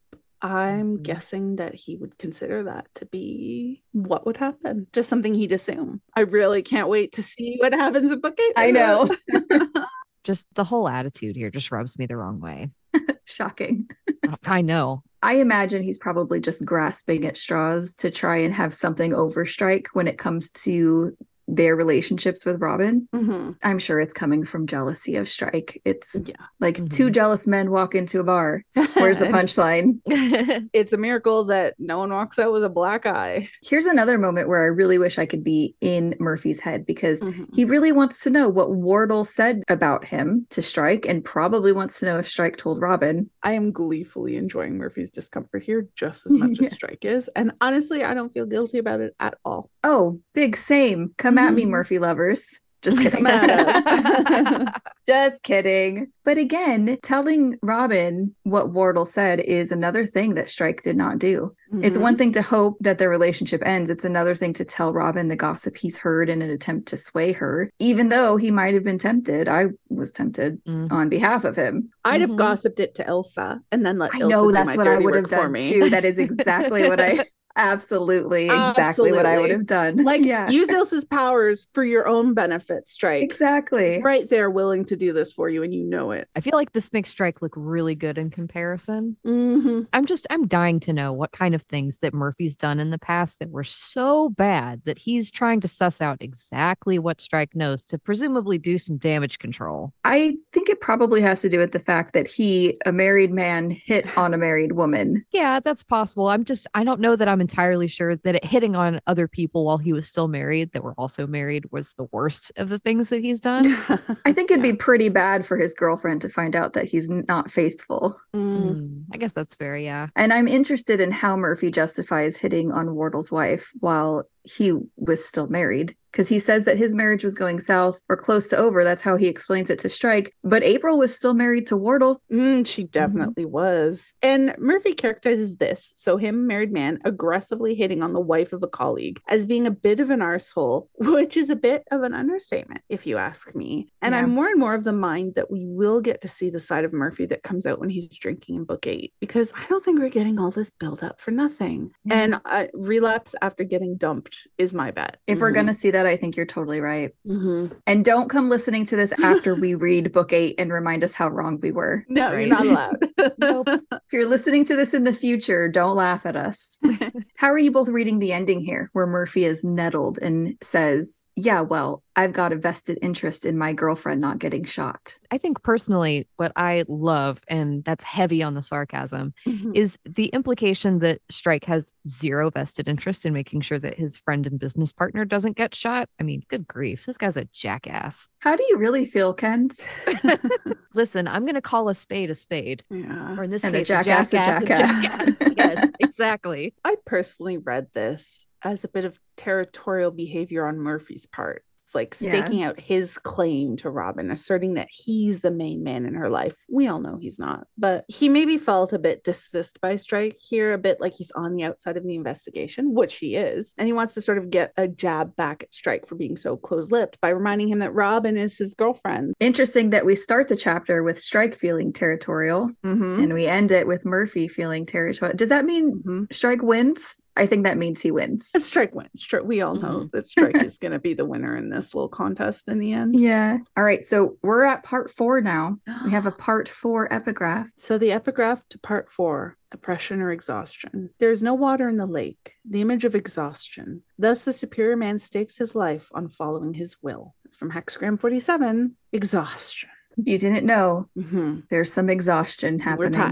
I'm Mhm. guessing that he would consider that to be what would happen. Just something he'd assume. I really can't wait to see what happens in book eight. I know. Just the whole attitude here just rubs me the wrong way. Shocking. I know. I imagine he's probably just grasping at straws to try and have something over Strike when it comes to their relationships with Robin. Mm-hmm. I'm sure it's coming from jealousy of Strike. It's Yeah. like Mhm. two jealous men walk into a bar. Where's the punchline? It's a miracle that no one walks out with a black eye. Here's another moment where I really wish I could be in Murphy's head because Mhm. he really wants to know what Wardle said about him to Strike and probably wants to know if Strike told Robin. I am gleefully enjoying Murphy's discomfort here just as much Yeah. as Strike is. And honestly, I don't feel guilty about it at all. Oh, big same. Come at me, Mhm. Murphy lovers. Just kidding. Come at us. Just kidding. But again, telling Robin what Wardle said is another thing that Strike did not do. It's Mhm. one thing to hope that their relationship ends. It's another thing to tell Robin the gossip he's heard in an attempt to sway her, even though he might have been tempted. I was tempted Mhm. on behalf of him. I'd have Mhm. gossiped it to Elsa and then let I Elsa know do that's my what I dirty would have work for done me. too. That is exactly what I absolutely, exactly what I would Absolutely. have done. Like, yeah, use Elsa's powers for your own benefit, Strike. exactly. He's right there willing to do this for you, and you know it. I feel like this makes Strike look really good in comparison. Mm-hmm. I'm just, I'm dying to know what kind of things that Murphy's done in the past that were so bad that he's trying to suss out exactly what Strike knows to presumably do some damage control. I think it probably has to do with the fact that he, a married man, hit on a married woman. Yeah, that's possible. I'm just, I don't know that I'm entirely sure that it hitting on other people while he was still married that were also married was the worst of the things that he's done. I think it'd be pretty bad for his girlfriend to find out that he's not faithful. Mm. Mm, I guess that's fair. Yeah. And I'm interested in how Murphy justifies hitting on Wardle's wife while he was still married. Because he says that his marriage was going south or close to over. That's how he explains it to Strike. But April was still married to Wardle. Mm, she definitely was. And Murphy characterizes this, so him, married man, aggressively hitting on the wife of a colleague, as being a bit of an arsehole, which is a bit of an understatement, if you ask me. And Yeah. I'm more and more of the mind that we will get to see the side of Murphy that comes out when he's drinking in book eight, because I don't think we're getting all this build up for nothing. Yeah. And uh, relapse after getting dumped is my bet. If we're going to see that, I think you're totally right. Mm-hmm. And don't come listening to this after we read book eight and remind us how wrong we were. No, Right. you're not allowed. Nope. If you're listening to this in the future, don't laugh at us. How are you both reading the ending here, where Murphy is nettled and says, yeah, well, I've got a vested interest in my girlfriend not getting shot. I think personally, what I love, and that's heavy on the sarcasm, Mhm. is the implication that Strike has zero vested interest in making sure that his friend and business partner doesn't get shot. I mean, good grief, this guy's a jackass. How do you really feel, Kent? Listen, I'm going to call a spade a spade. Yeah. Or in this And a case, jackass a jackass. jackass. Yes, exactly. I personally read this as a bit of territorial behavior on Murphy's part. It's like Yeah. staking out his claim to Robin, asserting that he's the main man in her life. We all know he's not, but he maybe felt a bit dismissed by Strike here, a bit like he's on the outside of the investigation, which he is. And he wants to sort of get a jab back at Strike for being so close-lipped by reminding him that Robin is his girlfriend. Interesting that we start the chapter with Strike feeling territorial Mm-hmm. and we end it with Murphy feeling territorial. Does that mean Mm-hmm. Strike wins? I think that means he wins. Strike wins. Strike, we all know that Strike is going to be the winner in this little contest in the end. Yeah. All right. So we're at part four now. We have a part four epigraph. So the epigraph to part four, oppression or exhaustion. There is no water in the lake, the image of exhaustion. Thus the superior man stakes his life on following his will. It's from Hexagram forty-seven, exhaustion. You didn't know Mm-hmm. there's some exhaustion We're happening. tired.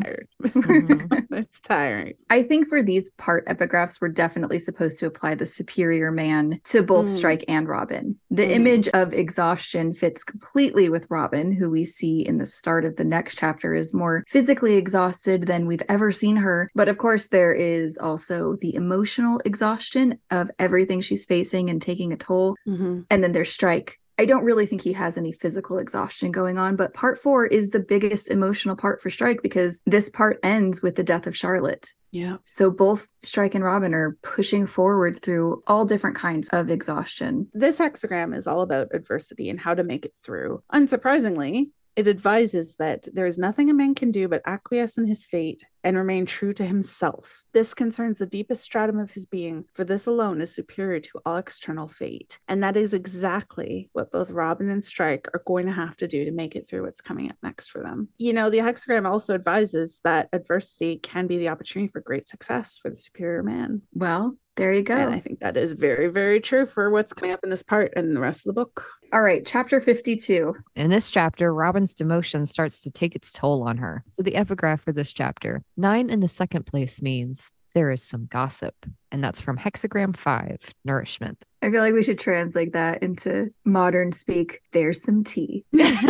Mhm. It's tiring. I think for these part epigraphs, we're definitely supposed to apply the superior man to both Mm. Strike and Robin. The Mm. image of exhaustion fits completely with Robin, who we see in the start of the next chapter is more physically exhausted than we've ever seen her. But of course, there is also the emotional exhaustion of everything she's facing and taking a toll. Mhm. And then there's Strike. I don't really think he has any physical exhaustion going on, but part four is the biggest emotional part for Strike because this part ends with the death of Charlotte. Yeah. So both Strike and Robin are pushing forward through all different kinds of exhaustion. This hexagram is all about adversity and how to make it through. Unsurprisingly, it advises that there is nothing a man can do but acquiesce in his fate and remain true to himself. This concerns the deepest stratum of his being, for this alone is superior to all external fate. And that is exactly what both Robin and Strike are going to have to do to make it through what's coming up next for them. You know, the hexagram also advises that adversity can be the opportunity for great success for the superior man. Well, there you go. And I think that is very, very true for what's coming up in this part and the rest of the book. All right, chapter fifty-two. In this chapter, Robin's demotion starts to take its toll on her. So the epigraph for this chapter, nine in the second place means there is some gossip. And that's from hexagram five, nourishment. I feel like we should translate that into modern speak. There's some tea.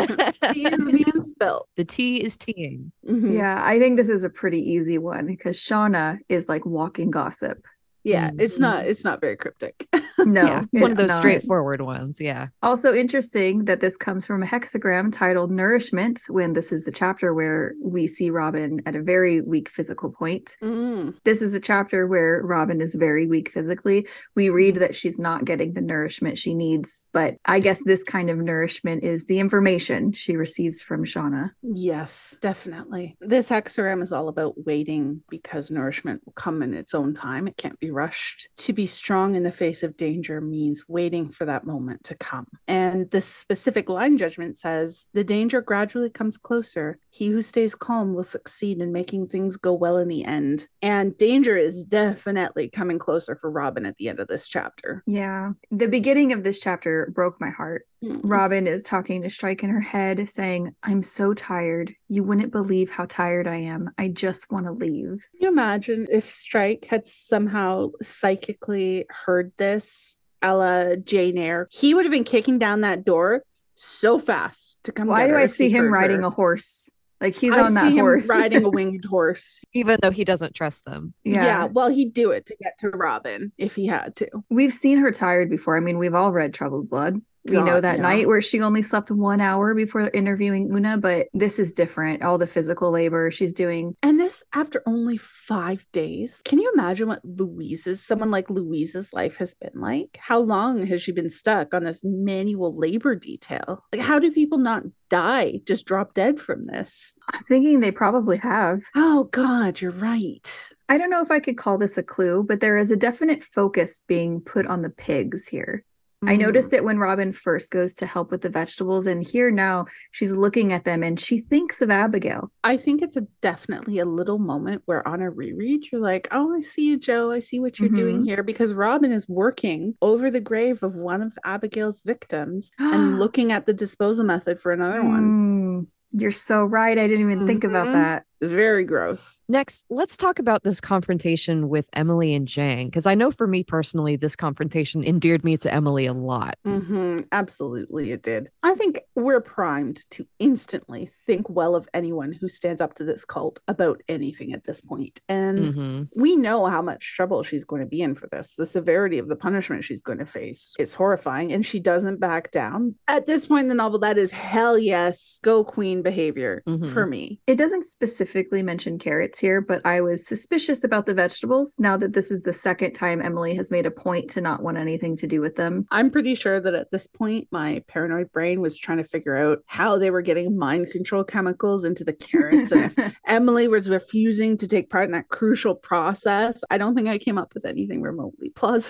Tea is being spilled. The tea is teaing. Mhm. Yeah, I think this is a pretty easy one because Shauna is like walking gossip. Yeah, Mm. it's not it's not very cryptic. No, yeah, one of it's those not. straightforward ones. Yeah. Also interesting that this comes from a hexagram titled Nourishment, when this is the chapter where we see Robin at a very weak physical point. Mm. This is a chapter where Robin is very weak physically. We read that she's not getting the nourishment she needs, but I guess this kind of nourishment is the information she receives from Shauna. Yes, definitely. This hexagram is all about waiting because nourishment will come in its own time. It can't be rushed. To be strong in the face of danger means waiting for that moment to come. And this specific line judgment says, the danger gradually comes closer. He who stays calm will succeed in making things go well in the end. And danger is definitely coming closer for Robin at the end of this chapter. Yeah. The beginning of this chapter broke my heart. Mm. Robin is talking to Strike in her head, saying, I'm so tired. You wouldn't believe how tired I am. I just want to leave. Can you imagine if Strike had somehow psychically heard this, a la Jane Eyre? He would have been kicking down that door so fast to come. Why get do her I if see he him heard riding her. a horse? Like he's I on that see him horse. riding a winged horse. Even though he doesn't trust them. Yeah. Yeah. well, he'd do it to get to Robin if he had to. We've seen her tired before. I mean, we've all read Troubled Blood. We know God, that yeah. night where she only slept one hour before interviewing Una, but this is different. All the physical labor she's doing. And this after only five days. Can you imagine what Louise's, someone like Louise's life has been like? How long has she been stuck on this manual labor detail? Like, how do people not die, just drop dead from this? I'm thinking they probably have. Oh, God, you're right. I don't know if I could call this a clue, but there is a definite focus being put on the pigs here. I Mm. noticed it when Robin first goes to help with the vegetables, and here now she's looking at them and she thinks of Abigail. I think it's a definitely a little moment where on a reread, you're like, oh, I see you, Joe. I see what you're doing here, because Robin is working over the grave of one of Abigail's victims and looking at the disposal method for another one. Mm, you're so right. I didn't even think about Mhm. that. Very gross. Next, let's talk about this confrontation with Emily and Jang, because I know for me personally, this confrontation endeared me to Emily a lot. Mm-hmm. Absolutely, it did. I think we're primed to instantly think well of anyone who stands up to this cult about anything at this point. And Mm-hmm. we know how much trouble she's going to be in for this. The severity of the punishment she's going to face is horrifying, and she doesn't back down. At this point in the novel, that is hell yes, go queen behavior Mhm. for me. It doesn't specifically mention carrots here, but I was suspicious about the vegetables now that this is the second time Emily has made a point to not want anything to do with them. I'm pretty sure that at this point, my paranoid brain was trying to figure out how they were getting mind control chemicals into the carrots. And if Emily was refusing to take part in that crucial process, I don't think I came up with anything remotely plausible.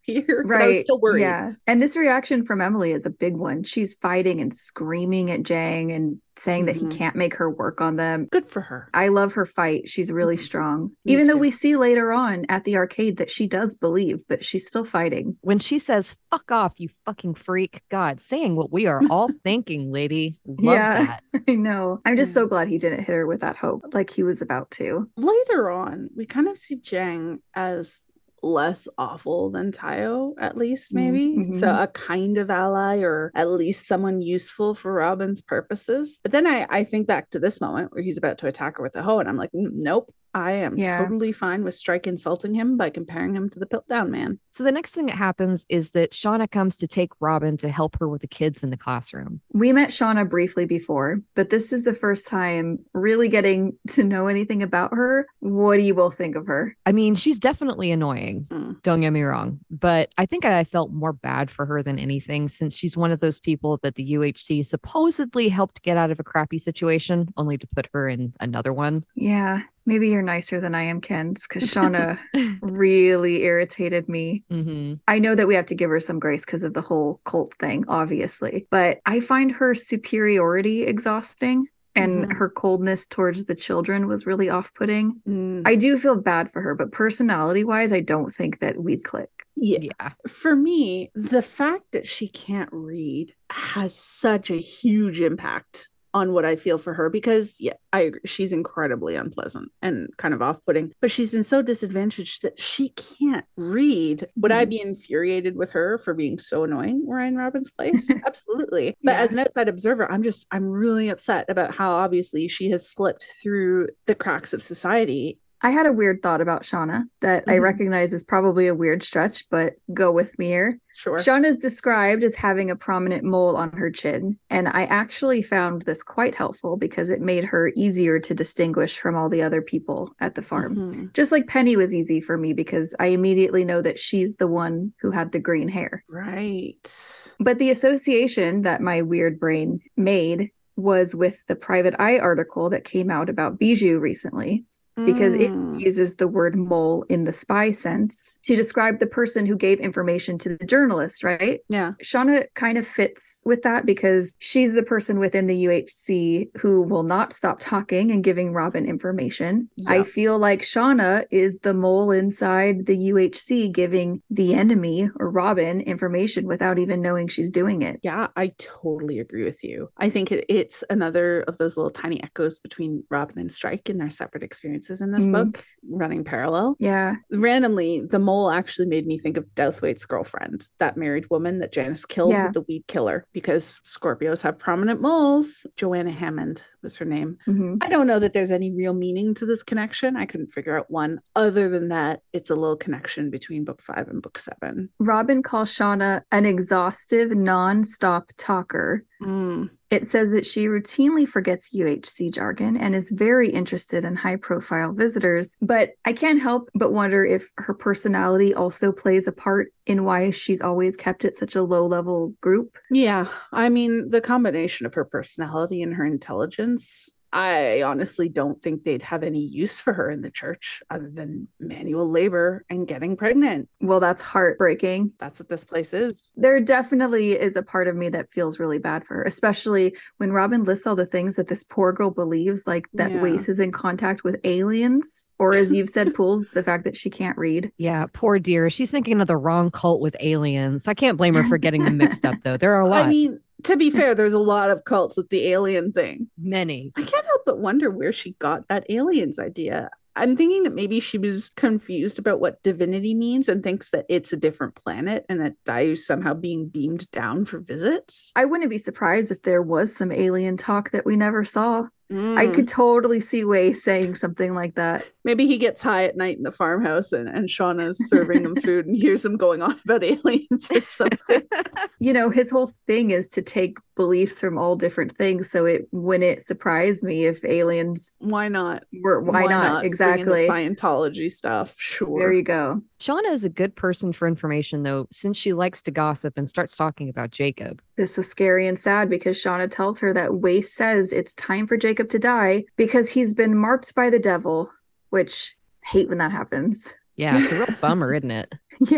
here. Right. But I was still worried. Yeah. And this reaction from Emily is a big one. She's fighting and screaming at Jang and saying that he Mhm. can't make her work on them. Good for her. I love her fight. She's really Mhm. strong. Me Even though too. we see later on at the arcade that she does believe, but she's still fighting. When she says, fuck off, you fucking freak, God, saying what we are all thinking, lady. Love Yeah. that. I know. I'm just Yeah. so glad he didn't hit her with that hope like he was about to. Later on, we kind of see Jang as less awful than Tayo, at least, maybe. Mhm. So a kind of ally, or at least someone useful for Robin's purposes. But then I, I think back to this moment where he's about to attack her with the hoe, and I'm like, "Mm, nope. I am Yeah. totally fine with Strike insulting him by comparing him to the Piltdown Man." So the next thing that happens is that Shauna comes to take Robin to help her with the kids in the classroom. We met Shauna briefly before, but this is the first time really getting to know anything about her. What do you both think of her? I mean, she's definitely annoying. Mm. Don't get me wrong. But I think I felt more bad for her than anything, since she's one of those people that the U H C supposedly helped get out of a crappy situation, only to put her in another one. Yeah, maybe you're nicer than I am, Kens, because Shauna really irritated me. Mm-hmm. I know that we have to give her some grace because of the whole cult thing, obviously, but I find her superiority exhausting. And Mhm. her coldness towards the children was really off-putting. Mm. I do feel bad for her, but personality-wise, I don't think that we'd click. Yeah. Yeah. For me, the fact that she can't read has such a huge impact on what I feel for her, because yeah, I agree, she's incredibly unpleasant and kind of off-putting, but she's been so disadvantaged that she can't read. Would I be infuriated with her for being so annoying were I in Robin's place? Absolutely. But Yeah. as an outside observer, I'm just I'm really upset about how obviously she has slipped through the cracks of society. I had a weird thought about Shauna that I Mhm. recognize is probably a weird stretch, but go with me here. Sure. Shauna is described as having a prominent mole on her chin, and I actually found this quite helpful because it made her easier to distinguish from all the other people at the farm. Mhm. Just like Penny was easy for me because I immediately know that she's the one who had the green hair. Right. But the association that my weird brain made was with the Private Eye article that came out about Bijou recently, because it Mm. uses the word mole in the spy sense to describe the person who gave information to the journalist, right? Yeah. Shauna kind of fits with that because she's the person within the U H C who will not stop talking and giving Robin information. I Yep. feel like Shauna is the mole inside the U H C giving the enemy or Robin information without even knowing she's doing it. Yeah, I totally agree with you. I think it, it's another of those little tiny echoes between Robin and Strike in their separate experiences in this Mm. book, running parallel. Yeah. Randomly, the mole actually made me think of Douthwaite's girlfriend, that married woman that Janice killed Yeah. with the weed killer, because Scorpios have prominent moles. Joanna Hammond was her name. Mhm. I don't know that there's any real meaning to this connection. I couldn't figure out one. Other than that, it's a little connection between book five and book seven. Robin calls Shauna an exhaustive, non-stop talker. Mm. It says that she routinely forgets U H C jargon and is very interested in high-profile visitors, but I can't help but wonder if her personality also plays a part in why she's always kept it such a low-level group. Yeah, I mean, the combination of her personality and her intelligence, I honestly don't think they'd have any use for her in the church other than manual labor and getting pregnant. Well, that's heartbreaking. That's what this place is. There definitely is a part of me that feels really bad for her, especially when Robin lists all the things that this poor girl believes, like that Yeah. Wace is in contact with aliens, or as you've said, Pools, the fact that she can't read. Yeah, poor dear. She's thinking of the wrong cult with aliens. I can't blame her for getting them mixed up, though. There are a lot. I mean, to be fair, there's a lot of cults with the alien thing. Many. I can't help but wonder where she got that aliens idea. I'm thinking that maybe she was confused about what divinity means and thinks that it's a different planet and that Dayu's somehow being beamed down for visits. I wouldn't be surprised if there was some alien talk that we never saw. I Mm. could totally see Wace saying something like that. Maybe he gets high at night in the farmhouse and, and Shauna's serving him food and hears him going on about aliens or something. You know, his whole thing is to take beliefs from all different things. So it wouldn't it surprise me if aliens Why not? were, why, not? Bring in Exactly. the Scientology stuff. Sure. There you go. Shauna is a good person for information, though, since she likes to gossip and starts talking about Jacob. This was scary and sad because Shauna tells her that Wace says it's time for Jacob to die because he's been marked by the devil, which I hate when that happens. Yeah, it's a real bummer, isn't it? Yeah.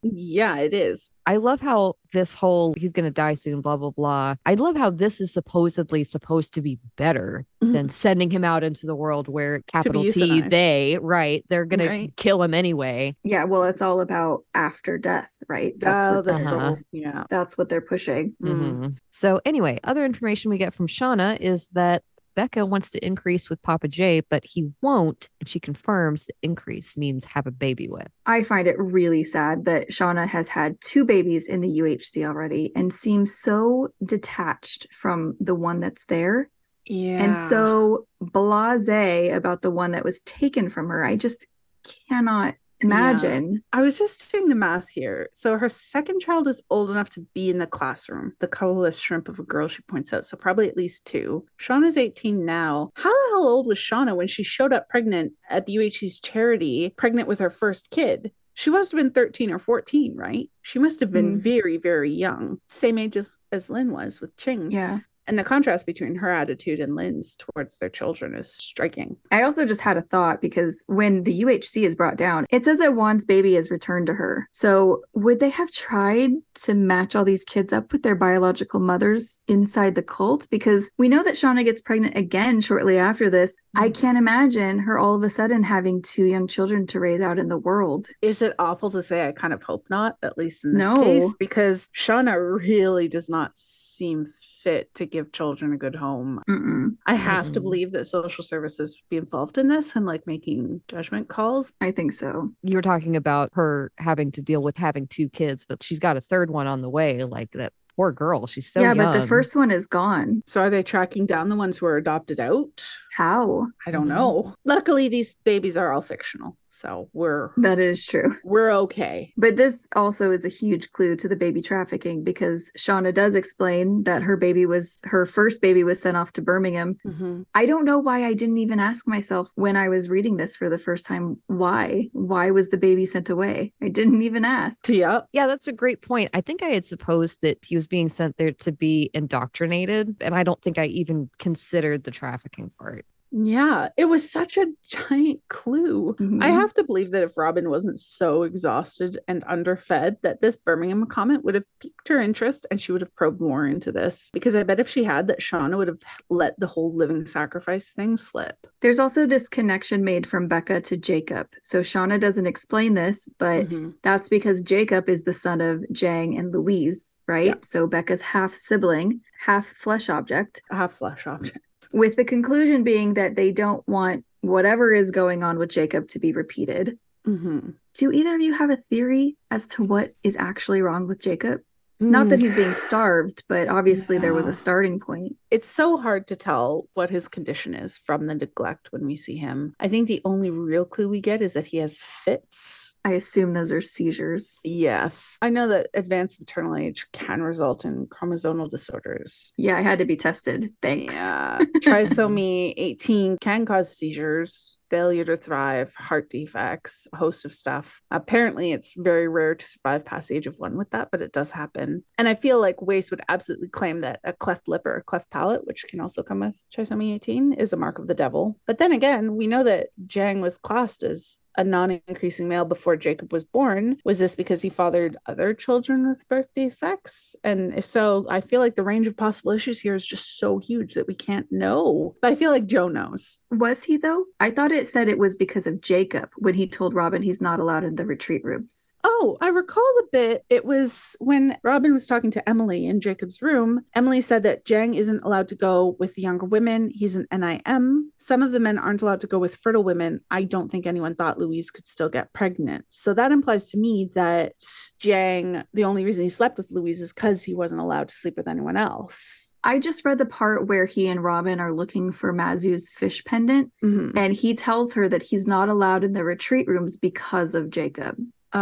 Yeah, it is. I love how this whole he's going to die soon, blah, blah, blah. I love how this is supposedly supposed to be better than sending him out into the world where capital T, euthanized. they, right, they're going Right. to kill him anyway. Yeah, well, it's all about after death, right? That's Oh, what the they're, soul. Yeah. that's what they're pushing. Mm. Mhm. So anyway, other information we get from Shauna is that Becca wants to increase with Papa J, but he won't. And she confirms the increase means have a baby with. I find it really sad that Shauna has had two babies in the U H C already and seems so detached from the one that's there. Yeah. And so blasé about the one that was taken from her. I just cannot imagine. Yeah. I was just doing the math here. So her second child is old enough to be in the classroom. The colorless shrimp of a girl, she points out. So probably at least two. Shauna's eighteen now. How the hell old was Shauna when she showed up pregnant at the U H C's charity, pregnant with her first kid? She must have been thirteen or fourteen, right? She must have been Mm. very, very young. Same age as, as Lynn was with Ching. Yeah. And the contrast between her attitude and Lynn's towards their children is striking. I also just had a thought because when the U H C is brought down, it says that Juan's baby is returned to her. So would they have tried to match all these kids up with their biological mothers inside the cult? Because we know that Shauna gets pregnant again shortly after this. I can't imagine her all of a sudden having two young children to raise out in the world. Is it awful to say? I kind of hope not, at least in this No. case, because Shauna really does not seem fit to give children a good home. Mm-mm. I have to Mm-mm. believe that social services be involved in this and like making judgment calls. I think so. You were talking about her having to deal with having two kids, but she's got a third one on the way. Like that poor girl. She's so yeah, young. but the first one is gone. So are they tracking down the ones who are adopted out? How? I don't Mhm. know. Luckily, these babies are all fictional, so we're That is true. we're okay. But this also is a huge clue to the baby trafficking because Shauna does explain that her baby was, her first baby was sent off to Birmingham. Mm-hmm. I don't know why I didn't even ask myself when I was reading this for the first time, why? Why was the baby sent away? I didn't even ask. Yep. Yeah, that's a great point. I think I had supposed that he was being sent there to be indoctrinated, and I don't think I even considered the trafficking part. Yeah, it was such a giant clue. Mhm. I have to believe that if Robin wasn't so exhausted and underfed, that this Birmingham comment would have piqued her interest and she would have probed more into this. Because I bet if she had, that Shauna would have let the whole living sacrifice thing slip. There's also this connection made from Becca to Jacob. So Shauna doesn't explain this, but Mhm. that's because Jacob is the son of Jang and Louise, right? Yeah. So Becca's half sibling, half flesh object. A half flesh object. With the conclusion being that they don't want whatever is going on with Jacob to be repeated. Mm-hmm. Do either of you have a theory as to what is actually wrong with Jacob? Not that he's being starved, but obviously there was Yeah. a starting point. It's so hard to tell what his condition is from the neglect when we see him. I think the only real clue we get is that he has fits. I assume those are seizures. Yes. I know that advanced maternal age can result in chromosomal disorders. Yeah, I had to be tested. Thanks. Yeah. Trisomy eighteen can cause seizures, failure to thrive, heart defects, a host of stuff. Apparently, it's very rare to survive past the age of one with that, but it does happen. And I feel like Wace would absolutely claim that a cleft lip or a cleft palate, which can also come with trisomy eighteen, is a mark of the devil. But then again, we know that Jang was classed as a non-increasing male before Jacob was born. Was this because he fathered other children with birth defects? And if so, I feel like the range of possible issues here is just so huge that we can't know. But I feel like Joe knows. Was he, though? I thought it said it was because of Jacob when he told Robin he's not allowed in the retreat rooms. Oh, I recall the bit. It was when Robin was talking to Emily in Jacob's room. Emily said that Jang isn't allowed to go with the younger women. He's an N I M. Some of the men aren't allowed to go with fertile women. I don't think anyone thought Louise could still get pregnant. So that implies to me that Jang, the only reason he slept with Louise is because he wasn't allowed to sleep with anyone else. I just read the part where he and Robin are looking for Mazu's fish pendant, Mm-hmm. and he tells her that he's not allowed in the retreat rooms because of Jacob.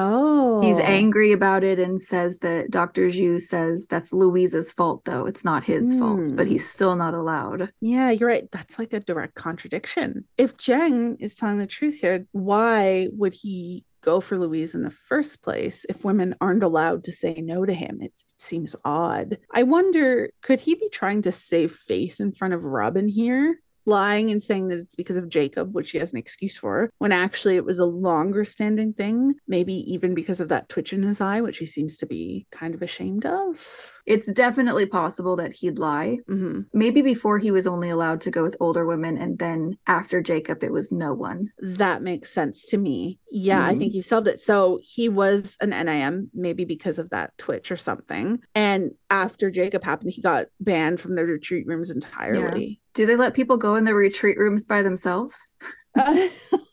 Oh. He's angry about it and says that Doctor Zhu says that's Louise's fault, though. It's not his Hmm. fault, but he's still not allowed. Yeah, you're right. That's like a direct contradiction. If Jang is telling the truth here, why would he go for Louise in the first place if women aren't allowed to say no to him? It, it seems odd. I wonder, could he be trying to save face in front of Robin here? lying and saying that it's because of Jacob, which she has an excuse for, when actually it was a longer standing thing, maybe even because of that twitch in his eye, which he seems to be kind of ashamed of. It's definitely possible that he'd lie. Mm-hmm. Maybe before he was only allowed to go with older women, and then after Jacob, it was no one. That makes sense to me. Yeah, Mhm. I think you solved it. So he was an N I M, maybe because of that twitch or something. And after Jacob happened, he got banned from the retreat rooms entirely. Do they let people go in the retreat rooms by themselves? Uh,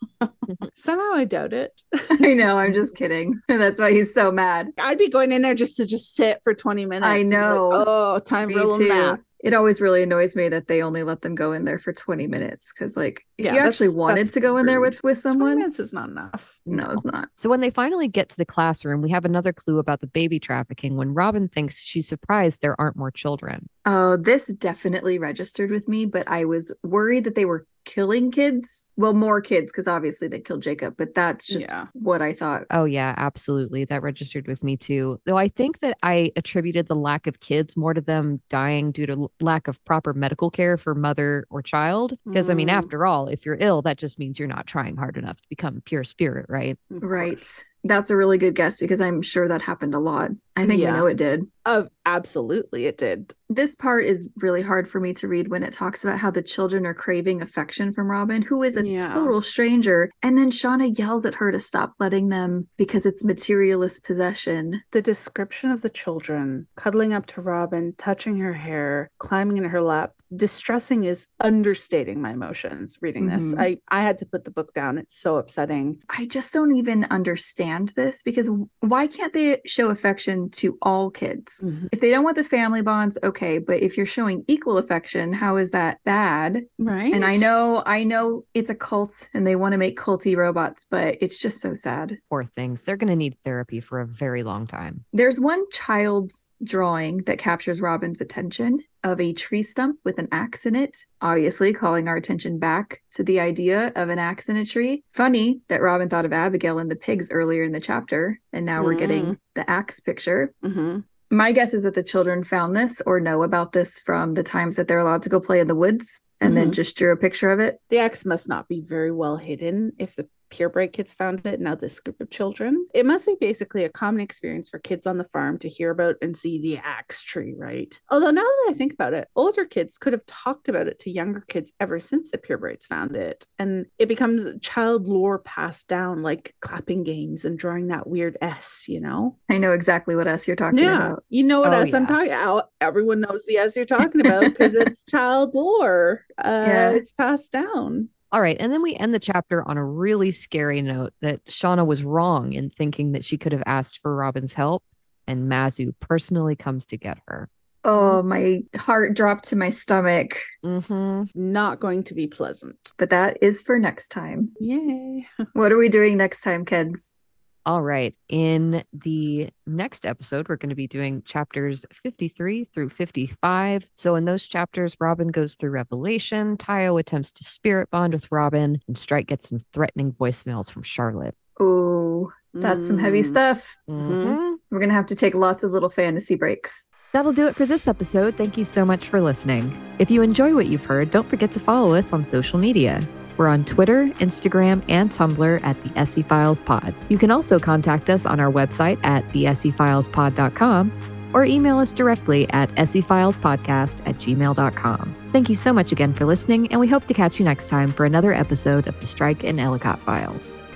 somehow I doubt it. I know, I'm just kidding. That's why he's so mad. I'd be going in there just to just sit for twenty minutes. I and be know. like, oh, time Me for a little too. nap. It always really annoys me that they only let them go in there for twenty minutes. Because, like, if Yeah, you actually that's- wanted that's to go in there rude. with, with twenty someone, minutes is not enough. no, it's not. So when they finally get to the classroom, we have another clue about the baby trafficking when Robin thinks she's surprised there aren't more children. Oh, this definitely registered with me, but I was worried that they were killing kids. Well, more kids, because obviously they killed Jacob, but that's just Yeah. what I thought. Oh, yeah, absolutely. That registered with me too. Though I think that I attributed the lack of kids more to them dying due to l- lack of proper medical care for mother or child. Because, I mean, Mm. after all, if you're ill, that just means you're not trying hard enough to become pure spirit, right? Of Right. course. That's a really good guess because I'm sure that happened a lot. I think Yeah. we know it did. Oh, absolutely, it did. This part is really hard for me to read when it talks about how the children are craving affection from Robin, who is a Yeah. total stranger. And then Shauna yells at her to stop letting them because it's materialist possession. The description of the children cuddling up to Robin, touching her hair, climbing in her lap, distressing is understating my emotions reading this. Mhm. I, I had to put the book down. It's so upsetting. I just don't even understand this because why can't they show affection to all kids? If they don't want the family bonds, okay, but if you're showing equal affection, how is that bad? Right. And I know, I know it's a cult and they want to make culty robots, but it's just so sad. Poor things. They're going to need therapy for a very long time. There's one child's drawing that captures Robin's attention of a tree stump with an axe in it, obviously calling our attention back to the idea of an axe in a tree. Funny that Robin thought of Abigail and the pigs earlier in the chapter, and now we're getting the axe picture. Mm-hmm. My guess is that the children found this or know about this from the times that they're allowed to go play in the woods and then Mhm. just drew a picture of it. The axe must not be very well hidden if the purebred kids found it. Now this group of children, it must be basically a common experience for kids on the farm to hear about and see the axe tree, right? Although now that I think about it, older kids could have talked about it to younger kids ever since the purebreds found it, and it becomes child lore passed down, like clapping games and drawing that weird S, you know? I know exactly what S you're talking Yeah, about. you know what Oh, S I'm yeah. talking about. Everyone knows the S you're talking about because it's child lore. Uh, Yeah. It's passed down. All right. And then we end the chapter on a really scary note that Shauna was wrong in thinking that she could have asked for Robin's help, and Mazu personally comes to get her. Oh, my heart dropped to my stomach. Mm-hmm. Not going to be pleasant. But that is for next time. Yay. What are we doing next time, kids? All right. In the next episode, we're going to be doing chapters fifty-three through fifty-five. So in those chapters, Robin goes through revelation, Tayo attempts to spirit bond with Robin, and Strike gets some threatening voicemails from Charlotte. Oh, that's some heavy Mm. stuff. Mhm. We're going to have to take lots of little fantasy breaks. That'll do it for this episode. Thank you so much for listening. If you enjoy what you've heard, don't forget to follow us on social media. We're on Twitter, Instagram, and Tumblr at the S E Files Pod. You can also contact us on our website at the S E Files Pod dot com or email us directly at S E Files Podcast at gmail dot com. Thank you so much again for listening, and we hope to catch you next time for another episode of the Strike and Ellicott Files.